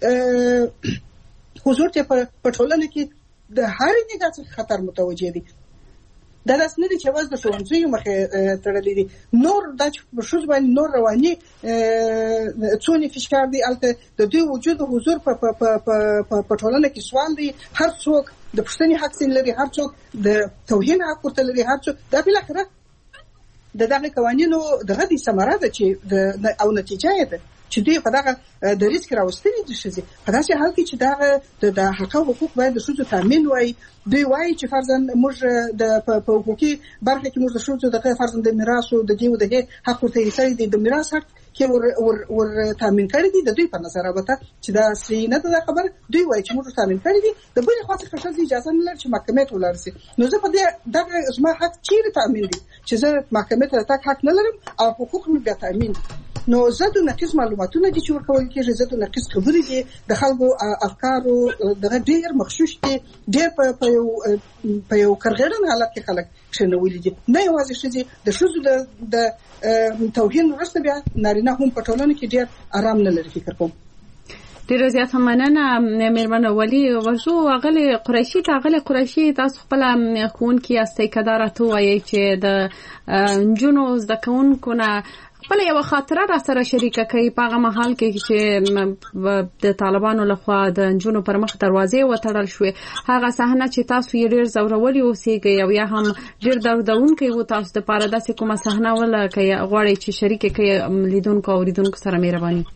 S4: حضور ته په ټولنه کې د هر نګاه څخه خطر متوجه دي. دا داس نه دي چې واز د ښوونځیو مخې تړلې دي، نور دا چې په ښځو باندې نور رواني څونې فشار دی الته د دوی وجود حضور په په په په ټولنه کې سوال دی. هر څوک د پښتني حق لري، هر څوک د توهین حق ورته لري، هر څوک دا بل اخره د دغه قوانینو دغه دي ثمره ده چې او نتیجه ده چې دوی په دغه د ریسک راوستلې دي شزي په داسې حال کې چې دا د حق او حقوق باید د شوزو تامین وای دوی وایي چې فرضاً موږ د په حقوقي برخه کې موږ د شوزو د فرضاً د میراث او د دیو د حق ورته یې دي د میراث حق کې ور ور ور تامین کړی دي د دوی په نظر راوته چې دا صحیح نه ده خبر دوی وایي چې موږ تامین کړی دي د بل خاصه خصوصي اجازه نه لري چې محکمې ته ولرسي نو زه په دې دغه زما حق چیرې تامین دي چې زه محکمې ته تک حق نه لرم او حقوق مې بیا تامین نو زه د نقص معلوماتونه دي چې ورکول کېږي زه د نقص خبرې دي د خلکو افکارو دغه ډېر مخشوش دي ډېر په یو په یو کارګران حالت کې خلک شنولې دي نه یوازې شې د شوزو د د توهین ورسته بیا نارینه هم په ټولنه کې ډېر آرام نه لري فکر کوم
S2: ډیره زیاته مننه میرمن ولی ورزو غلی قریشی ته غلی قریشی تاسو خپل خون کې استای کدار ته وایي چې د جنو زده کوونکو نه خپل یو خاطره را سره شریکه کوي په هغه محل کې چې د طالبانو لخوا د جنو پر مخ دروازې وتړل شوې هغه صحنه چې تاسو یې ډیر زورولي اوسېږي او یا هم ډیر دردونکي وو تاسو د پاره داسې کومه صحنه ولا کوي غواړي چې شریکه کوي لیدونکو او اوریدونکو سره مهرباني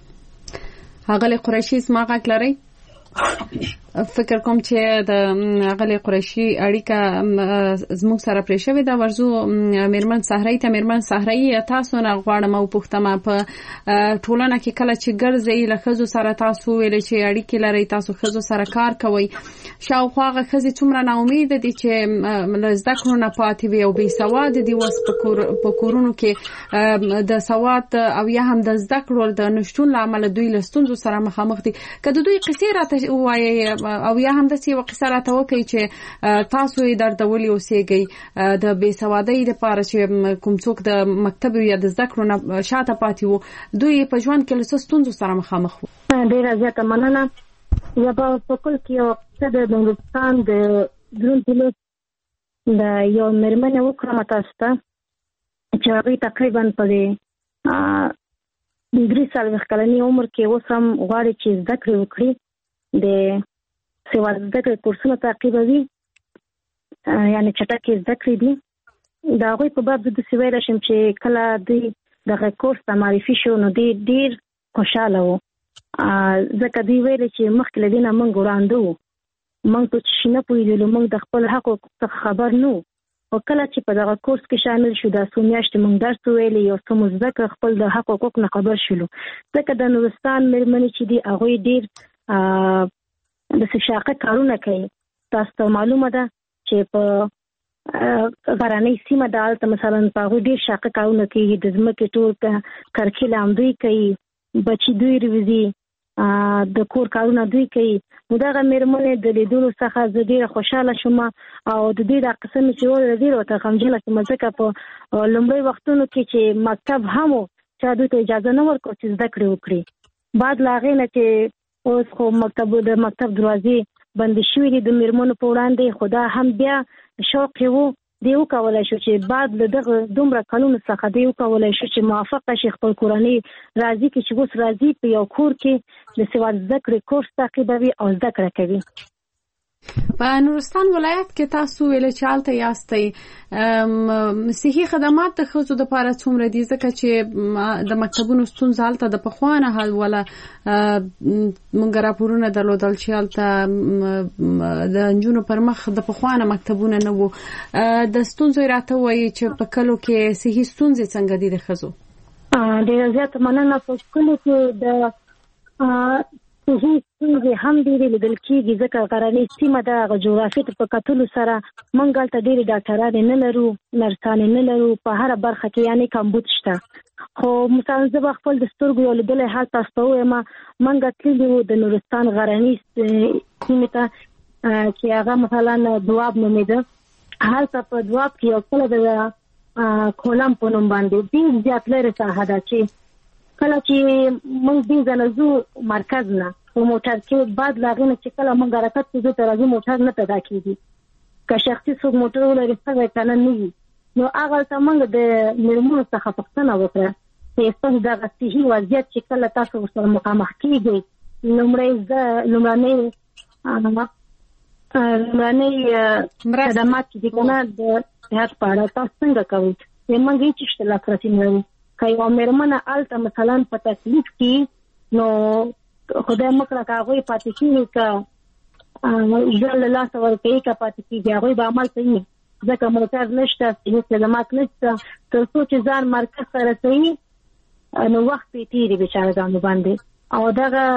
S2: هغه قریشی زما غږ لري فکر کوم چې د هغه قریشی اړیکه زموږ سره پرې شوې ده ورزو میرمن صحرایی ته میرمن صحرایی تاسو نه غواړم او پوښتنه په ټولنه کې کله چې ګرځي له خزو سره تاسو ویل چې اړیکې لري تاسو خزو سره کار کوي شاوخوا هغه خزي څومره نا امید دي چې له زده کړو نه پاتې وي او بې سواد دي وس په کورونو کې د سواد او یا هم د زده کړو د نشټون لامل دوی له ستونزو سره مخامخ دي کله دوی قصې راته وایي او یا هم د سی وقصه راته وکي چې تاسو یې دردولي اوسېږي د بې سوادۍ لپاره چې کوم څوک د مکتب یا د زده کړو نه شاته پاتې وو دوی په ژوند کې له ستونزو سره مخامخ وو
S3: ډېره زیاته مننه یا په کل کې یو څه د هندوستان د درون پولیس د یو مېرمنې وکړم تاسو ته چې هغوی تقریبا په دې درې څلوېښت کلني عمر کې اوس هم غواړي چې زده کړې وکړي د سیواد زده کړې کورسونه تعقیبوي یعنې چټکې زده کړې دي د هغوی په باب زه داسې ویلی شم چې کله دوی دغه کورس ته معرفي شو نو دوی ډېر خوشحاله وو ځکه دوی ویلې چې مخکې له دې نه موږ وړاندې وو موږ په څه شي نه پوهېدلو موږ د خپل حقو څخه خبر نه وو خو کله چې په دغه کورس کې شامل شو دا څو میاشتې موږ درس وویلې یو څه مو زده کړه خپل د حق حقوق نه خبر شولو ځکه د نورستان مېرمنې چې دي هغوی ډېر د شاقه کارونه کوي تاسو ته معلومه ده چې په غرانۍ سیمه د هلته مثلا په هغوی ډېر شاقه کارونه کوي د ځمکې ټول کرکیله هم دوی کوي بچي دوی روزي د کور کارونه دوی کوي نو دغه مېرمنې د لیدلو څخه زه ډېره خوشحاله شوم او د دوی دا قصه مې چې وویله ډېره ورته غمجنه شوم ځکه په لومړی وختونو کې چې مکتب هم و چا دوی ته اجازه نه ورکړو چې زده کړې وکړي بعد له هغې نه چې اوس خو مکتب د مکتب دروازې بندې شوې دي د مېرمنو په وړاندې خو دا هم بیا شوق یې و دی وکولی شو چې بعد له دغه دومره کلونو څخه دی وکولی شو چې موافقه شي خپل کورنۍ راضي کړي چې اوس راځي په یو کور کې د سواد زده کړې کورس تعقیبوي او زده کړه کوي
S2: په نورستان ولایت کې تاسو ویل چې هلته یاستئ صحي خدمات د ښځو دپاره څومره دي ځکه چې د مکتبونو ستونزه هلته د پخوا نه حل وله موږ راپورونه درلودل چې هلته د نجونو پر مخ د پخوا نه مکتبونه نه وو د ستونزو یې راته وایي چې په کلو کې صحي ستونزې څنګه دي د ښځو
S3: ډېره زیاته مننه په کلو کې د صحي ستونزې هم ډېرې لیدل کېږي ځکه غرنۍ سیمه ده هغه جغرافیې ته په کتلو سره موږ هلته ډېرې ډاکټرانې نه لرو نرسانې نه لرو په هره برخه کې یعنې کمبود شته خو مثلا زه به خپل د سترګو یو لیدلی حال تاسو ته ووایم موږ تللي وو د نورستان غرنۍ سیمې ته چې هغه مثلا دواب نومېده هلته په دواب کې یو کله د کولم په نوم باندې ډېر زیات لرې ساحه ده چې کله چې موږ دې ځنه ځو مرکز نه په موټر کې بعد له هغې نه چې کله موږ حرکت کوو ته راځو موټر نه پیدا کېږي که شخصي څوک موټر ولري څنګه که نه نه وي نو هغلته موږ د مېرمنو څخه پوښتنه وکړه چې ستاسو دغه صحي وضعیت چې کله تاسو ورسره مخامخ کېږئ لومړی زه لومړنۍ لومړنۍ خدمات چې دي که نه د صحت په اړه تاسو څنګه کوئ موږ هېڅ شته لاسرسي نه لرو که یوه مېرمنه هلته مثلا په تکلیف کې نو خدای مکړه کاغوي پاتې کیږي کا ځل له لاس ورکړي کا پاتې کیږي هغه به عمل کوي ځکه مرکز نشته هیڅ خدمات نشته تر څو چې ځان مرکز سره کوي نو وخت یې تیری بچاګانو باندې او دغه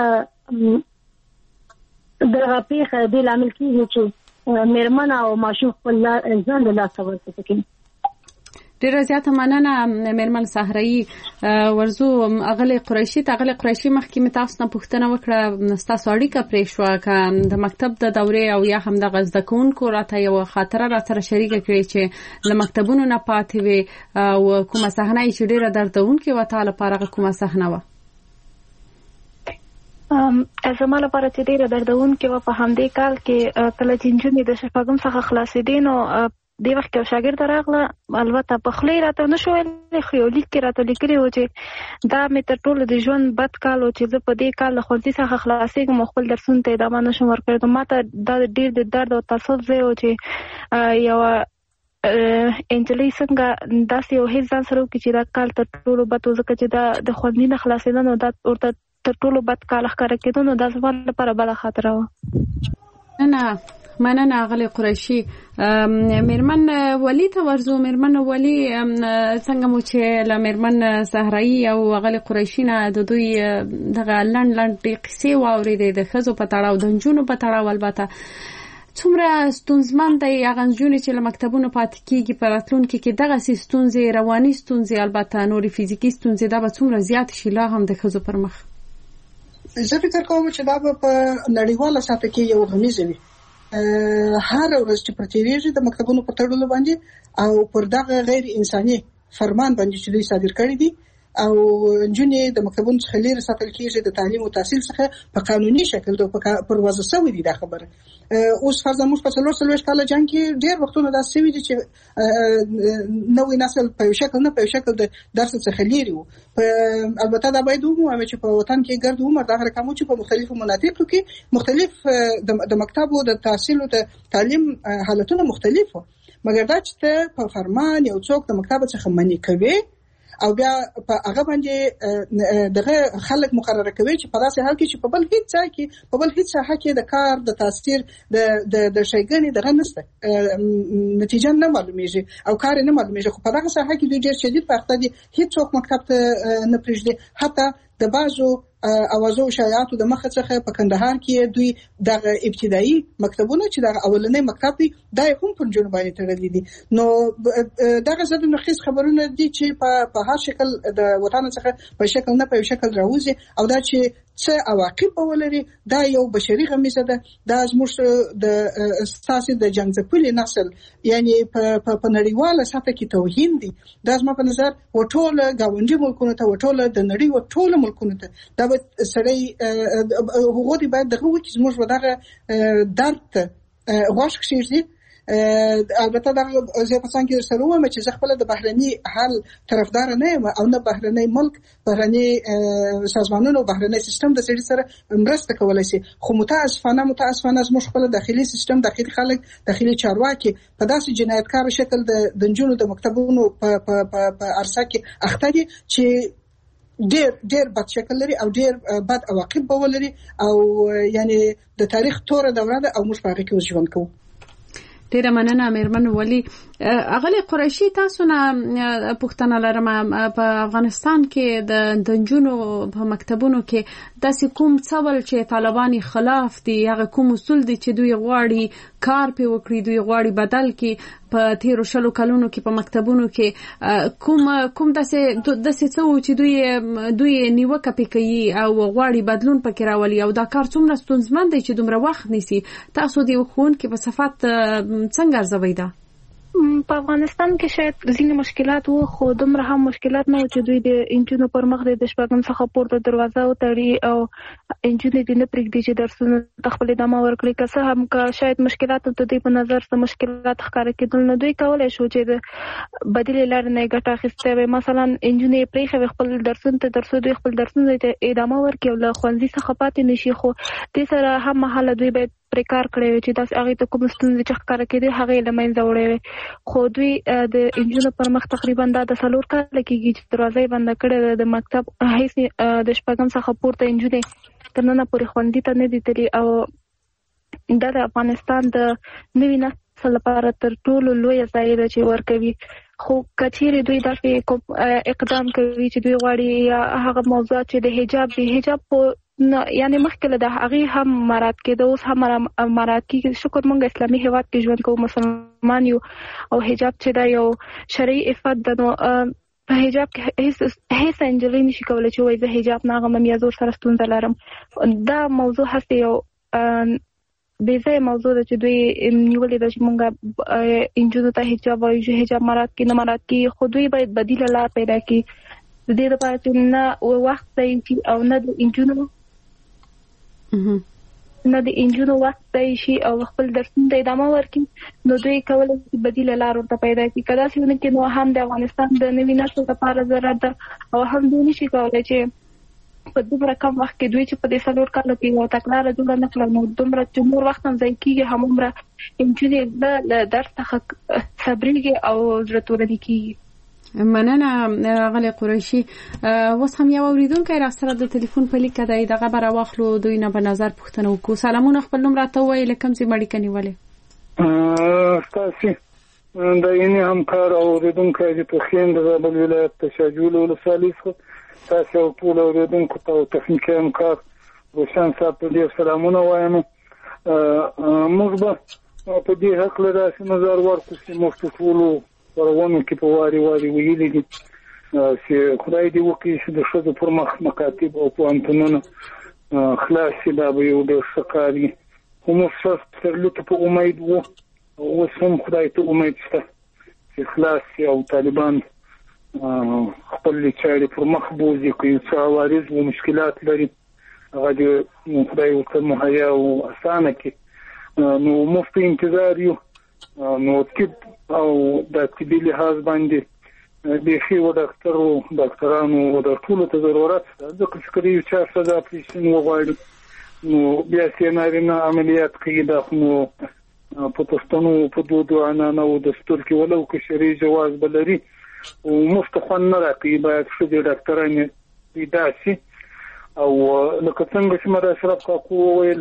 S3: دغه پیښه د لامل کیږي چې مېرمن او ماشوم خپل ځان له لاس ورکړي.
S2: ډیره زیاته مننه مېرمن صحرایي. ورزو اغلی قریشي ته اغلی قریشي مخکې مې تاسو نه پوښتنه وکړه ستاسو اړیکه پرې شوه که د مکتب د دورې او یا هم د زده کوونکو راته یوه خاطره را سره شریکه کړې چې له مکتبونو نه پاتې وې او کومه صحنه یې چې ډیره دردونکې وه تا لپاره هغه کومه صحنه وه؟
S5: زما لپاره چې ډیره دردونکې وه په همدې کال کې کله چې نجونې د شپږم څخه خلاصېدې نو دی وخت یو شاګرد راغله البته په خلی راته نشو ویلی خو یو لیک کې راته لیکلي و چې دا مې تر ټولو د ژوند بد کال و چې زه په دې کال له ښوونځي څخه خلاصېږم او خپل درسونو ته ادامه نشم ورکړی. نو ما ته دا ډېر د درد او تاسف ځای و چې یوه انجلۍ څنګه داسې یو هیڅ ځان سره وکړي چې دا کال تر ټولو بد و ځکه چې دا د ښوونځي نه خلاصېده نو دا ورته تر ټولو بد کال ښکاره کېدو نو دا زما لپاره بده خاطره وه.
S2: نه مننه اغلی قریشي. مېرمن ولی ته ورزو. مېرمن ولی څنګه مو چې له مېرمن صحرایي او اغلی قریشي نه د دوی دغه لنډ لنډې قصې واورېدې د ښځو په تړاو د نجونو په تړاو البته څومره ستونزمن دی هغه نجونې چې له مکتبونو پاتې کېږي په راتلونکي کې دغسې ستونزې رواني ستونزې البته نورې فزیکي ستونزې دا به څومره زیات شي لا هم د ښځو پر مخ؟
S4: زه فکر کوم چې دا به په نړیواله سطح کې یو غمیزه وي. هر ورځ چې پر تیریږي د مکتبونو په تړلو باندې او پر دغه غیر انساني فرمان باندې چې دوی صادر کړی دي او نجونې د مکتبونو څخه لرې ساتل کېږي د تعلیم او تحصیل څخه په قانوني شکل د پر وضع شوی دي. دا خبره اوس فرضاً موږ په څلور څلوېښت کاله جنګ کې ډېر وختونه داسې شوي دي چې نوی نسل په یو شکل نه په یو شکل د درس څخه لرې وو. البته دا باید ومومه چې په وطن کې ګرد عمر دا رقم چې په مختلفو مناطقو کې مختلف د مکتب او د تحصیل او د تعلیم حالتونه مختلف وو، مګر دا چې ته په فرمان یو څوک د مکتب څخه منع کوي او بیا په هغه باندې دغه خلک مقرره کوي چې په داسې حال کې چې په بل هیڅ ځای کې په بل هیڅ ساحه کې د کار د تاثیر د د د شیګنې دغه نشته، نتیجه نه معلومیږي او کار نه معلومیږي. خو په دغه ساحه کې دوی ډېر شدید پرخته دي، هیڅ څوک مکتب ته نه پرېږدي. حتی د بعضو اوازو شایعاتو د مخه څخه په کندهار کې دوی دغه ابتدایي مکتبونه چې دغه اولنې مکتب دی دا هم په نجونو باندې تړلي دي. نو دغه زده نخیز خبرونه دي چې په په هر شکل د وطن څخه په شکل نه په شکل راوځي او دا چې څه عواقب ولري دا یو بشري غمیزه ده. دا زموږ د اساسي د جنګ ځپلي نسل یعنی په په نړیواله سطح کې توهین دي. دا زما په نظر وټوله گاونډي ملکونو ته وټوله د نړۍ وټوله ملکونو ته دا به سړی هغه دی باید دغه وکړي زموږ ودغه درد غوښ کشي. البته دا زه په څنګه کې سره ومه چې زه خپل د بهرني حل طرفدار نه یم او نه بهرني ملک بهرني سازمانونو بهرني سیستم د سړي سره مرسته کولای شي. خو متاسفانه متاسفانه زموږ خپل داخلي سیستم داخلي خلک داخلي چارواکي په داسې جنایتکار شکل د دنجونو د مکتبونو په په په ارسا کې اخته دي چې ډېر ډېر بد شکل لري او ډېر بد عواقب به ولري او یعنی د تاریخ توره دوره ده او موږ په هغه کې ژوند کوو.
S2: ډیره مننه مېرمن ولی. اغلی قریشي تاسو نه پوښتنه لرم په افغانستان کې د نجونو په مکتبونو کې داسې کوم څه ول چې طالباني خلاف دي هغه کوم اصول دي چې دوی غواړي کار په وکړي دوی غواړي بدل کې په تیرو شلو کلونو کې په مکتبونو کې کوم کوم داسې داسې څه و چې دوی دوی نیوکه پې کوي او غواړي بدلون پکې راولي او دا کار څومره ستونزمن دی چې دومره وخت نیسي؟ تاسو د یو ښوونکي په صفت څنګه ارزوئ دا؟
S5: په افغانستان کې شاید ځینې مشکلات وو خو دومره هم مشکلات نه و چې دوی د انجونو پر مخ د شپږم څخه پورته دروازه وتړي او انجونې دې نه پرېږدي چې درسونه د خپل ادامه ورکړي. که څه هم که شاید مشکلات د دوی په نظر څه مشکلات ښکاره کېدل نو دوی کولی شو چې د بدیلې لارې نه یې ګټه اخیستی وي. مثلا انجونې یې پرېښوي خپل درسونو ته تر څو دوی خپل درسونو ته ادامه ورکړي او له ښوونځي څخه پاتې نه شي. خو دې سره هم مهاله دوی باید پرې کار کړی چې تاسو هغه ته کوم ستونزې چې ښکار کړي هغه لمنځه وړي خو دوی د انجونو پر مخ تقریبا د څلور کال کېږي چې دروازه بند کړې د مکتب هیڅ د شپږم څخه پورته انجونې تر نن پورې خوندې ته نه دي تللي او د افغانستان د نوي نسل لپاره تر ټولو لوی ځای چې ورکوي خو کچېره دوی داسې کوم اقدام کوي چې دوی غواړي یا هغه موضوع چې د حجاب دی حجاب په یعنی مخکله د هغه هم مراد کې د اوس هم مراد کې شکر مونږ اسلامي هیواد کې ژوند کوو مسلمان یو او حجاب چې دا یو شرعي عفت د نو په حجاب کې هیڅ هیڅ انجلۍ نشي کولای چې وایي زه حجاب نه غوم یا زور سره ستونزه لرم دا موضوع هسته یو بیزه موضوع ده چې دوی نیولې ده چې مونږه انجونو ته حجاب وایو چې حجاب مراد کې نه مراد کې خو دوی باید بدیله لار پیدا کړي د دې لپاره چې نه وخت دی او نه د انجونو نه د انجونو وخت دی شي او خپل درسونه ته ادامه ورکړي نو دوی کولای شي بدیله لار ورته پیدا کړي کله چې ونه کې نو هم د افغانستان د نوي نسل لپاره ضرورت ده او هم دوی نشي کولای چې په دومره کم وخت کې دوی چې په دې څلور کالو کې یو تکرار جوړ نه کړل نو دومره چې مور وخت هم ځای کېږي هم عمره انجونې د درس څخه صبرېږي او زړه تورنې کېږي.
S2: مننه غلی قریشي. اوس هم یو اوریدونکی را سره د تلیفون په لیکه دی دغه به راواخلو دوی نه به نظر پوښتنه وکړو. سلامونه خپل نوم راته ووایئ له کوم ځای مو اړیکه نیولې؟
S8: ستاسې د یعنې همکار اوریدونکی د پښین د زابل ولایت د شاجول ولسوالۍ څخه تاسو ټول اوریدونکو ته تخنیکي همکار روشن صاحب ته ډېر سلامونه وایم. موږ به په دې هکله داسې نظر ورکړو چې موږ په ټولو خپرونو کې په واري واري ویلي دي چې خدای دې وکړي چې د ښځو پر مخ مکاتب او پوهنتونونه خلاص شي دا به یو ډېر ښه کار وي خو موږ ښه پسرلي ته په امید وو اوس هم خدای ته امید شته چې خلاص شي او طالبان خپل چارې پر مخ بوزي کوي څه عوارض او مشکلات لري هغه دې خدای ورته مهیا او اسانه کړي نو موږ په انتظار یو نو طب او د طبي لحاظ باندې بیخي و ډاکټرو ډاکټرانو او د ټولو ته ضرورت ځکه چې کله یو چا څه اپریشن وغواړي نو بیا یې نارینه عملیات کوي دا خو په پښتنو په دودو عنعنه او دستور کې ولو که شرعي جواز به لري او مفت خوان نه راکوي باید ښځې ډاکټرانې پیدا شي او لکه څنګه چې مر اشرف کاکو وویل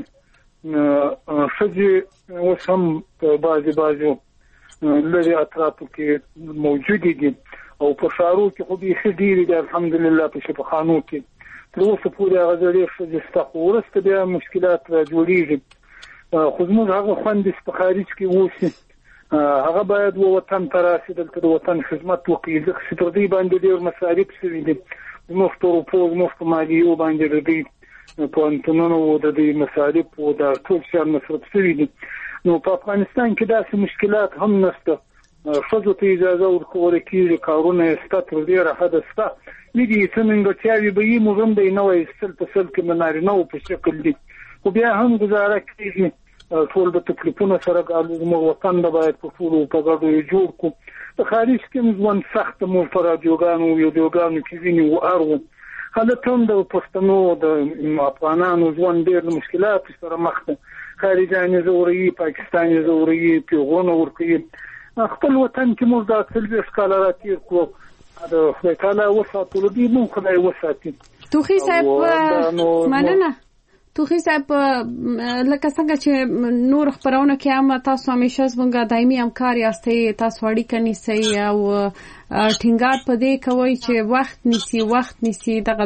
S8: ښځې اوس هم په بعضې بعضو لرې اطرافو کې موجودې دي او په ښارو کې خو بیخي ډېرې دي الحمدلله په شفاخانو کې تر اوسه پورې هغه زړې ښځې شته خو وروسته بیا مشکلات را جوړېږي خو زموږ هغه خویندې چې په خارج کې اوسي هغه باید و وطن ته راشي دلته د وطن خدمت وکړي ځکه چې تر دوی باندې ډېر مصارف شوي دي زموږ په روپو زموږ په مالیو باندې د دوی پوهنتونونو او د دوی مصارف او دا ټول شیان مصرف شوي دي نو په افغانستان کې داسې مشکلات هم نشته ښځو ته اجازه ورکول کېږي کارونه یې شته تر ډېره حده شته نه دي څه نیمګړتیاوې به وي موږ هم دی نه وایي سل په سل کې د نارینه‌وو په شکل دي خو بیا هم ګزاره کېږي ټول د تکلیفونو سره زموږ وطن د باید په ټولو په ګډو یې جوړ کړو په خارج کې ژوند سخت موږ په راډیوګانو ویډیوګانو کې ویني و ارو هلته هم د پښتنو د افغانانو ژوند ډېر د مشکلاتو سره مخ دی خارجیان یې ځوروي پاکستان یې ځوروي پیغونه ورکوي خپل وطن کې موږ دا څلوېښت کاله راتېر کړو د خدای تعالی وساتلو دي موږ خدای وساتي.
S2: توخي صاحب مننه. توخي صاحب لکه څنګه چې نور خبرونه کې هم تاسو همیشه زموږ دایمي همکار یاستئ تاسو اړیکه نیسئ او ټینګار په دې کوي چې وخت نیسي وخت نیسي دغه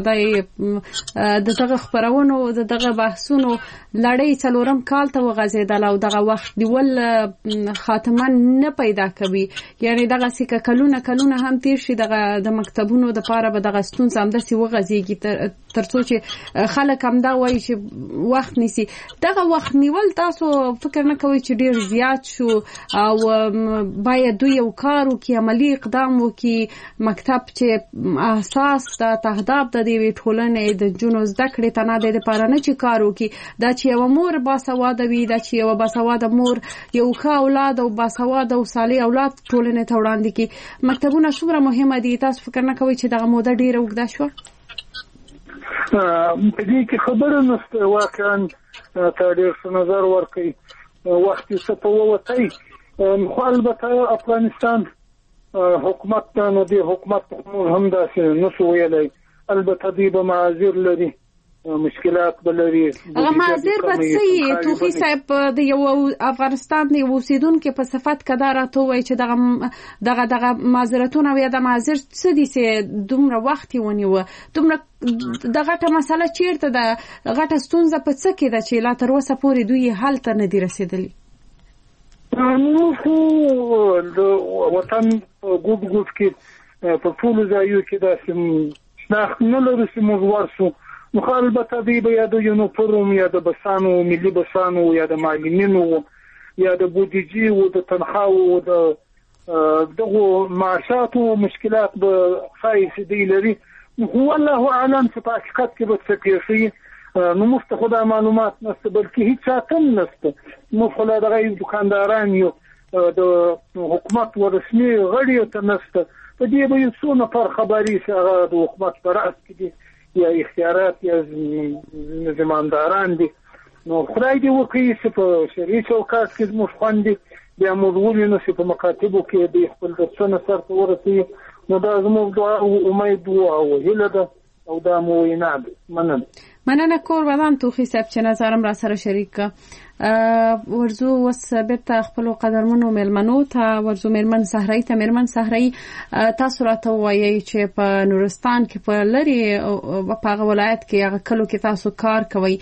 S2: د دغه خبرونو د دغه بحثونو لړۍ څلورم کال ته وغځېدل او دغه وخت دیول خاتمه نه پیدا کوي یعنی دغه سکه کلونه کلونه هم تیر شي دغه د مکتبونو د پاره به دغه ستونزه هم داسې وغځېږي ترڅو چې خلک هم دا وایي چې وخت نیسي دغه وخت نیول تاسو فکر نه کوئ چې ډیر زیات شو او باید دوی یو کار وکړي عملی اقدام کی مکتب چې اساس د تهداب د دې ټولنې د جنو زده کړې تنه د لپاره نه چې کار وکي دا چې یو مور باسواده وي دا چې یو باسواده مور یو ښه اولاد او باسواده او صالح اولاد ټولنې ته وړاندې کی مکتبونه څومره مهمه دي تاسو فکر نه کوئ چې دغه موده ډیره وګدا شو
S8: په دې کې خبره نشته واقعا ته ډېر ښه نظر ورکوي وخت یې څه په ووتی خو البته افغانستان حکومت نو دې حکومت هم داسې نشو ویلی البته دوی به معاذیر لري مشکلات بلري
S2: هغه معاذیر به څه توخي صاحب د یو افغانستان د اوسیدونکو په صفت کدا راته وای چې دغه دغه دغه معذرتونه یا د معاذیر څه دي چې دومره وخت ونیو دومره دغه ټه مسله چیرته ده غټه ستونزه په څه کې ده چې لا تر اوسه پورې دوی حل ته نه دي رسیدلي
S8: نو خو د وطن ګوټ ګوټ کې په ټولو ځایو کې داسې شناخت نه لرو چې موږ ورسو نو خو البته دوی به یا د یونیفورم یا د بسانو ملي بسانو یا د معلمینو یا د بودیجې او د تنخواو د دغو معاشاتو مشکلات به ښایي چې دوی لري خو والله اعلم چې په حقیقت کې به څه پېښوي نو موږ ته خو دا معلومات نشته بلکې هېڅ چاته هم نشته موږ خو لا دغه دوکانداران یو د حکومت ورسمي غړي ته نشته په دې به یو څو نفر خبري چې هغه د حکومت په رأس کې دي یا اختیارات یا زمانداران دي نو خدای دې وکړي چې په شرعي چوکاټ کې زموږ خوندې بیا موږ ووینو چې په مکاتبو کې دوی خپل درسونه سرته ورسوي نو دا زموږ دعا او امید او هیله ده او دا مو وینا ده مننه
S2: مننه کور ودان توخي صاحب چې نظرم را سره شریک ورزو وس بیرته خپل قدرمنو ملمنو ته ورزو ملمن صحرایی ته ملمن صحرایی تاسو راته وایي چې په نورستان کې په لري په هغه ولایت کې هغه کلو کې تاسو کار کوي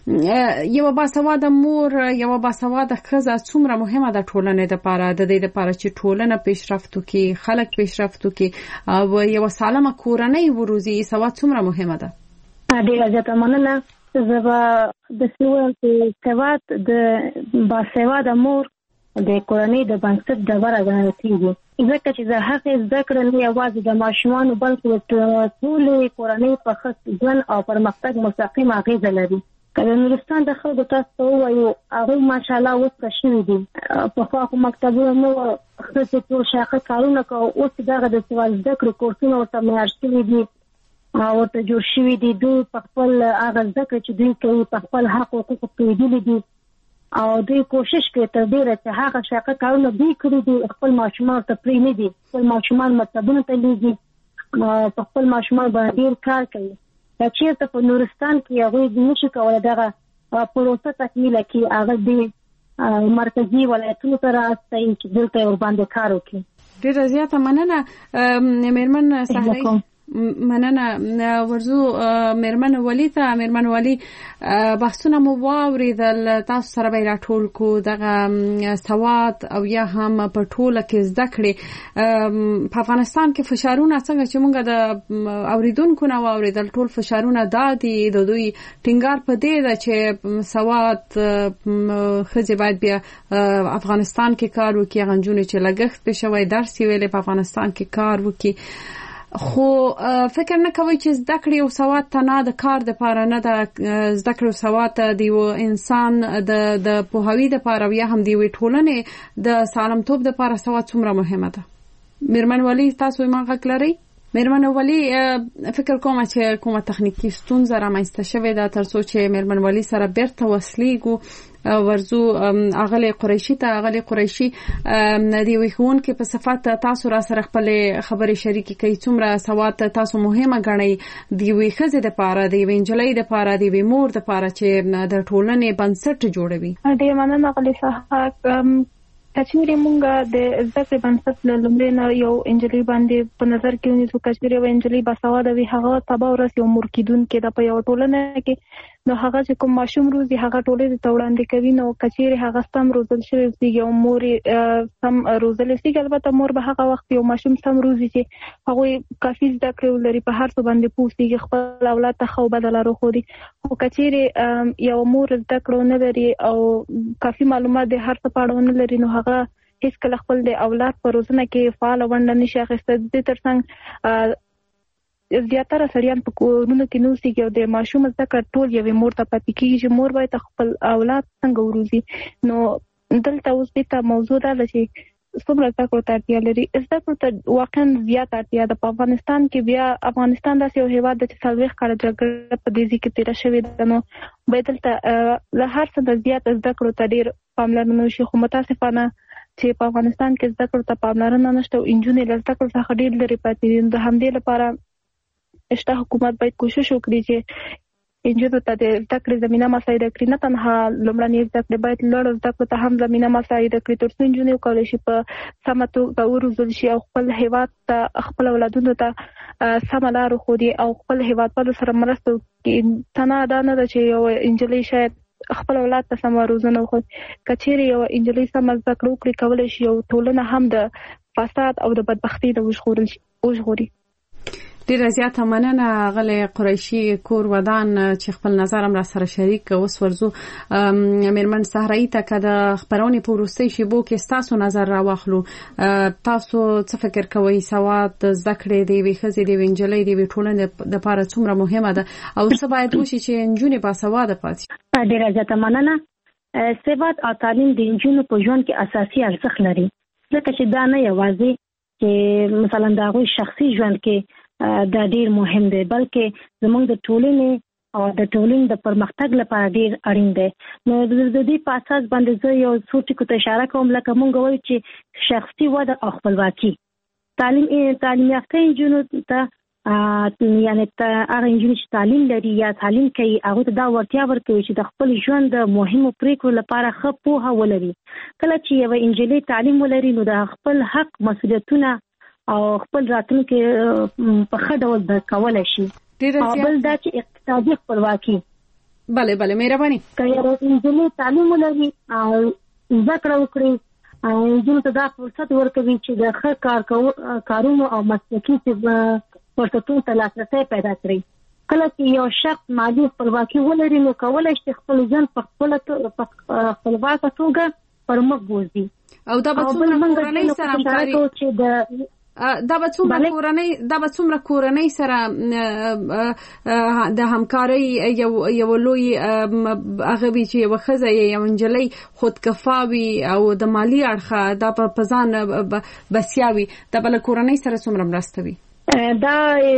S2: یو باسواده مور یو باسواده ښځه څومره مهمه ده ټولنې لپاره د دې لپاره چې ټولنه پیشرفت وکړي خلک پیشرفت وکړي او یو سالمه کورنۍ وروزي سواد څومره مهمه ده
S3: ډیره زیاته مننه زه به د سیول سواد د باسواده مور د کورنۍ د بنسټ ډبره ګڼل کېږي ځکه چې د هغې زده کړه نه یوازې د ماشومانو بلکې د ټولې کورنۍ په ښه ژوند او پرمختګ مستقیم اغېزه لري که د نورستان د خلکو تاسو ته ووایو هغوی ماشاءالله اوس ښه شوي دي پخوا خو مکتبونه نه وو ښځې ټول شاقه کارونه کوو اوس دغه د سواد زده کړې کورسونه ورته معیار شوي دي ورته جوړ شوي دي دوی په خپل هغه زده کړې چې دوی کوي په خپل حق حقوقو پوهېدلي دي او دوی کوشش کوي تر ډېره چې هغه شاقه کارونه دوی کړي دي خپل ماشومان ورته پرې نه دي خپل ماشومان مکتبونو ته لیږي په خپل ماشومان باندې ډېر کار کوي که چېرته په نورستان کې هغوی نشي کولی دغه پروسه تکمیله کړي هغه د مرکزي ولایتونو ته راستوي چې دلته یې ورباندې کار وکړي
S2: ډېره زیاته مننه مېرمن صحرایي مننه ورزو مېرمن ولی ته مېرمن ولی بحثونه مو واورېدل تاسو سره به راټول کو دغه سواد او یا هم په ټوله کې زده کړې په افغانستان کې فشارونه څنګه چې موږ د اوریدونکو نه واورېدل ټول فشارونه دا دي د دوی ټینګار په دې ده چې سواد ښځې باید بیا افغانستان کې کار وکړي هغه نجونې چې لګښت پې شوی درس یې ویلی په افغانستان کې کار وکړي خو فکر نه کوي چې زده کړې او سواد ته نه د کار دپاره نه د زده کړې او سواد ته د یو انسان د د پوهاوي دپاره یا هم د یوې ټولنې د سالمتوب دپاره سواد څومره مهمه ده مېرمن ولي تاسو ما غږ لرئ مېرمن ولي فکر کوم چې کومه تخنیکی ستونزه رامنځته شوې ده تر څو چې مېرمن ولي سره بیرته وصلیږو ورزو اغلی قریشي ته اغلی قریشي د یوې ښوونکې په صفت تاسو را سره خپلې خبرې شریکې کوي څومره سواد تاسو مهمه ګڼئ د یوې ښځې دپاره د یوې نجلۍ دپاره د یوې مور دپاره چې د ټولنې بنسټ جوړوي
S5: ډېر مننه اغلی سهار کچېرې مونږ د زده کړې بنسټ له لومړۍ نه یو نجلۍ باندې په نظر کې ونیسو کچېرې یوه نجلۍ باسواده وي هغه سبا ورځ یو مور کېدونکې ده په یوه ټولنه کې نو هغه چې کوم ماشوم روزي هغه ټولنې ته وړاندې کوي نو کچېرې هغه سم روزل شوی اوسېږي او مور یې سم روزلی اوسېږي البته مور به هغه وخت یو ماشوم سم روزي چې هغوی کافي زده کړې ولري په هر څه باندې پوه اوسېږي خپل اولاد ته ښه او بده لاره وښودي خو کچېرې یوه مور زده کړه ونه لري او کافي معلومات د هر څه په اړه ونه لري نو هغه هیڅکله خپل د اولاد په روزنه کې فعاله ونډه نشي اخیستی د دې ترڅنګ زیاتره سړیان په کورونو کې نه اوسېږي او د ماشوم زده کړه ټول یوې مور ته پاتې کېږي چې مور باید خپل اولاد څنګه وروزي نو دلته اوس دې ته موضوع دا ده چې څومره زده کړو ته اړتیا لري. زده کړو ته واقعا زیات اړتیا ده. په افغانستان کې بیا افغانستان داسې یو هیواد دی چې څلوېښت کاله جګړه په دې ځای کې تېره شوې ده، نو باید دلته له هر څه نه زیات زده کړو ته ډېر پاملرنه وشي. خو متاسفانه چې په افغانستان کې زده کړو ته پاملرنه نشته او نجونې له زده کړو څخه ډېر لرې پاتې دي. د همدې لپاره شته حکومت باید کوشش وکړي چې انجونو ته د زده کړې زمینه مساعده کړي. نه تنها لومړنۍ زده کړې، باید لوړ زده کړو ته هم زمینه مساعده کړي تر څو نجونې وکولی شي په سمه توګه وروزل شي او خپل هیواد ته خپل اولادونو ته سمه لار وښودي او خپل هیوادوالو سره مرسته وکړي. تنها دا نه ده چې یو نجلۍ شاید خپل اولاد ته سمه روزنه وښودي. که چیرې یو نجلۍ سمه زده کړه وکړي، کولی شي یو ټولنه هم د فساد او د بدبختۍ نه وژغوري.
S2: ډیره زیاته مننه غلې قریشي کور ودان چې خپل نظر هم را سره شریک. اوس ورځو میرمن صحرایي ته که د خپرونې په وروستۍ شیبو کې ستاسو نظر را واخلو، تاسو څه فکر کوئ سواد زده کړې د یوې ښځې د یوې نجلۍ د یوې ټولنې دپاره څومره مهمه ده او څه باید وشي چې نجونې باسواده پاتې شي؟
S3: ډیره زیاته مننه. سواد او تعلیم د نجونو په ژوند کې اساسي ارزښت لري، ځکه چې دا نه یوازې چې مثلا د هغوی شخصي ژوند کې دا ډیر مهم دی، بلکې زموږ د ټولنې او د ټولنې د پرمختګ لپاره ډیر اړین دی. نو د دې په اساس باندې زه یو څو ټکو ته اشاره کوم، لکه موږ وایو چې شخصي وده او خپلواکي. تعلیم تعلیم یافته نجونو ته یعنې هغه نجونې چې تعلیم لري یا تعلیم کوي، هغوی ته دا وړتیا ورکوي چې د خپل ژوند د مهمو پریکړو لپاره ښه پوهه ولري. کله چې یوه نجلۍ تعلیم ولري نو د خپل حق مسؤلیتونه او خپل راتلونکي په ښه ډول درک کولی شي. او بل دا چې اقتصادي خپلواکي.
S2: بله بله مهرباني. که
S3: یوه نجلۍ تعلیم ولري او زده کړه وکړي او نجونو ته دا فرصت ورکوي چې د ښه کار کارونو او مسلکي فرصتونو ته لاسرسی پیدا کړي. کله چې یو شخص مالي خپلواکي ولري نو کولی شي خپل ژوند په خپلواکه توګه پر مخ بوځي.
S2: او دا به څومره کورنۍ سره همکاري چې د دا به څومره کورنۍ دا به څومره کورنۍ سره د همکارۍ یو یو لوی هغه وي چې یوه ښځه یوه نجلۍ خودکفا وي او د مالي اړخه دا په ځان بسیا وي، دا به له کورنۍ سره څومره مرسته وي؟
S3: دا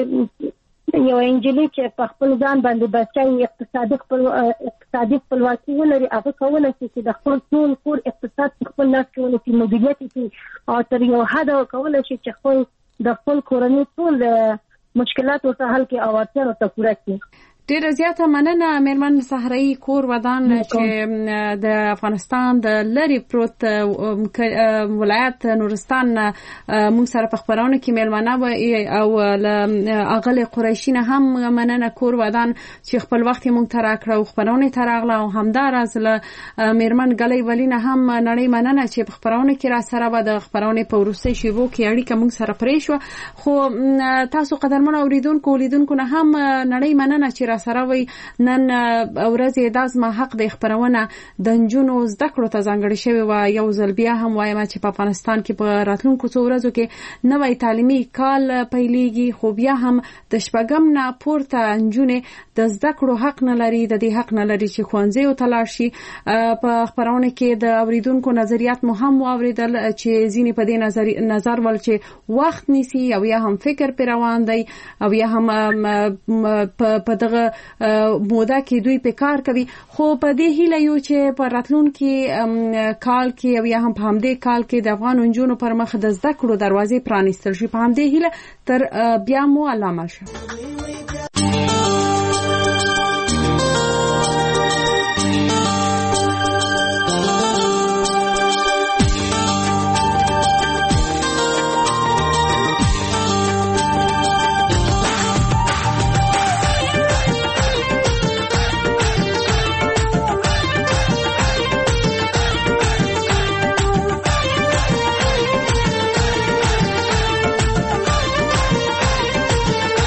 S3: یو نجلۍ چې په خپل ځان باندې بسیا وي، اقتصادي خپل اقتصادي خپلواکي ولري، هغه کولی شي چې د خپل ټول کور اقتصاد په خپل لاس کې ولري، مدیریت کړي او تر یو حده کولی شي چې خپل د خپل کورنۍ ټول مشکلات ورته حل کړي او اړتیا ورته پوره کړي.
S2: ډیره زیاته مننه میرمن صحرایي کور ودان چې د افغانستان د لری پروت ولایت نورستان موږ سره په خبرونه کې میلمانه و او اغل قریشي نه هم مننه کور ودان چې خپل وخت موږ ته راکړو خبرونه ته راغله او همدار از له میرمن غلې ولینه هم نړۍ مننه چې په خبرونه کې را سره و د خبرونه په ورسته شیبو کې اړیکه موږ سره پرې شو. خو تاسو قدرمن اوریدونکو اولیدونکو نه هم نړۍ مننه چې سره وي نن ورځ د ازما حق د خبرونه د نجونو زده کړو ته ځانګړې شوی و. یو ځل بیا هم وایم چې په افغانستان کې په راتلونکو څو ورځو کې نوې تعلیمي کال پیلېږي، خو بیا هم د شپږم نه پورته نجونې د زده کړو حق نه لري، د دې حق نه لري چې ښوونځیو ته لاړ شي. په خبرونه کې د اوریدونکو نظریات مو هم واوریدل چې ځینې په دې نظر نظر ول چې وخت نیسي او یا هم فکر پر روان دی او یا هم په دغه موده کې دوی په کار کوي. خو په دې هیله یو چې په راتلونکي کال کې او یا هم په همدې کال کې د افغان نجونو پر مخ د زده کړو دروازې پرانیستل شي. په همدې هیله تر بیا مو علامه شو.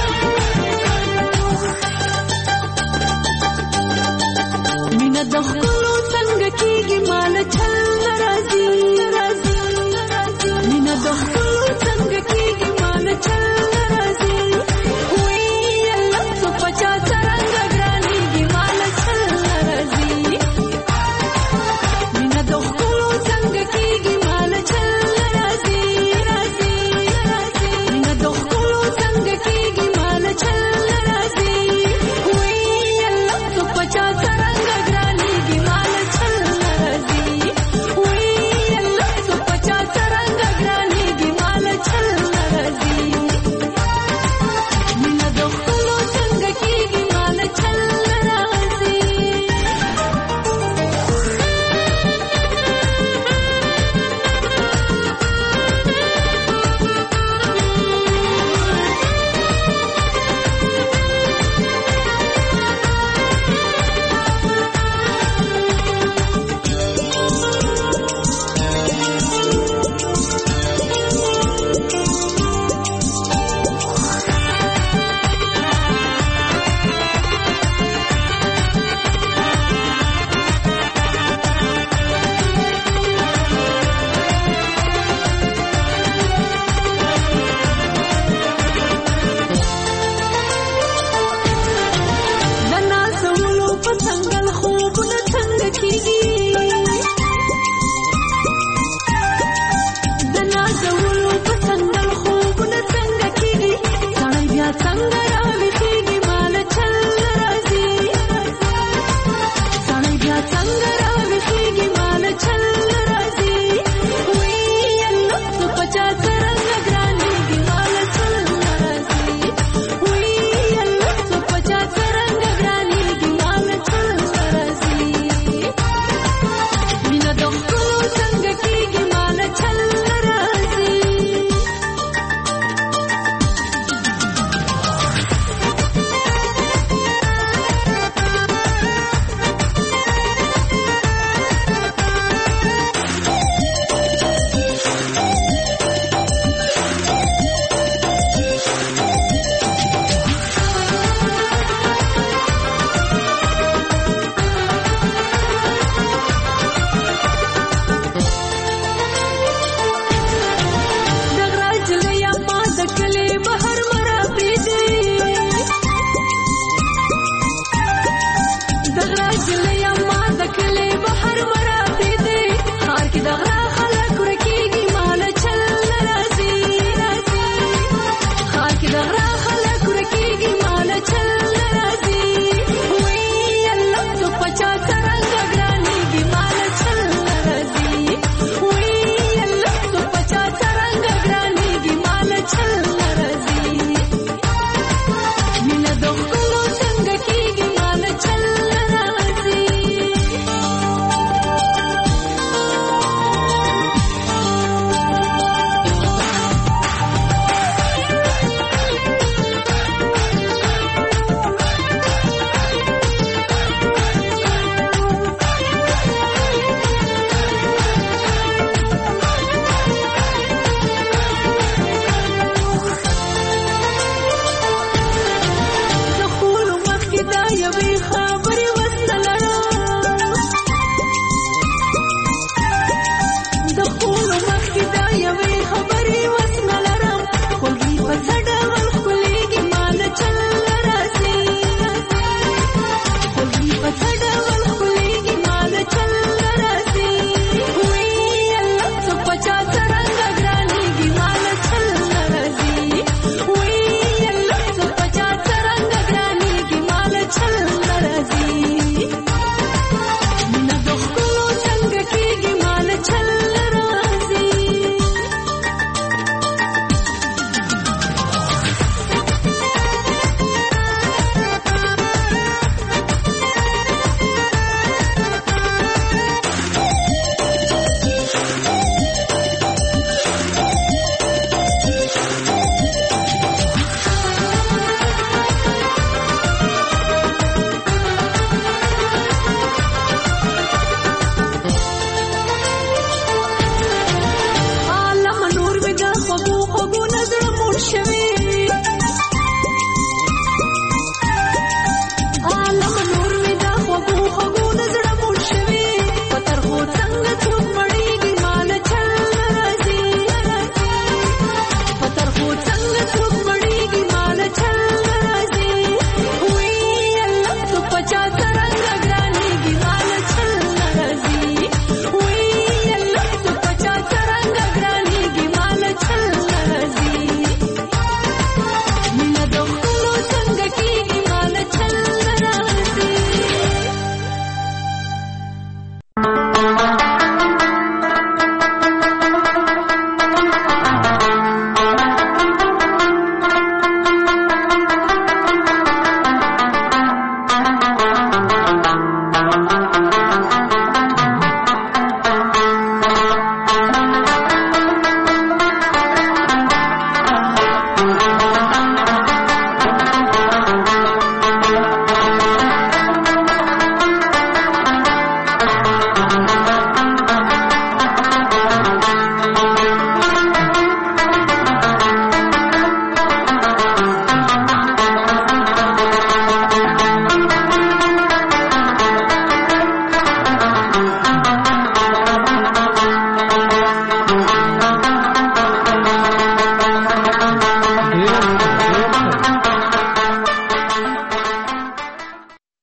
S1: مینه د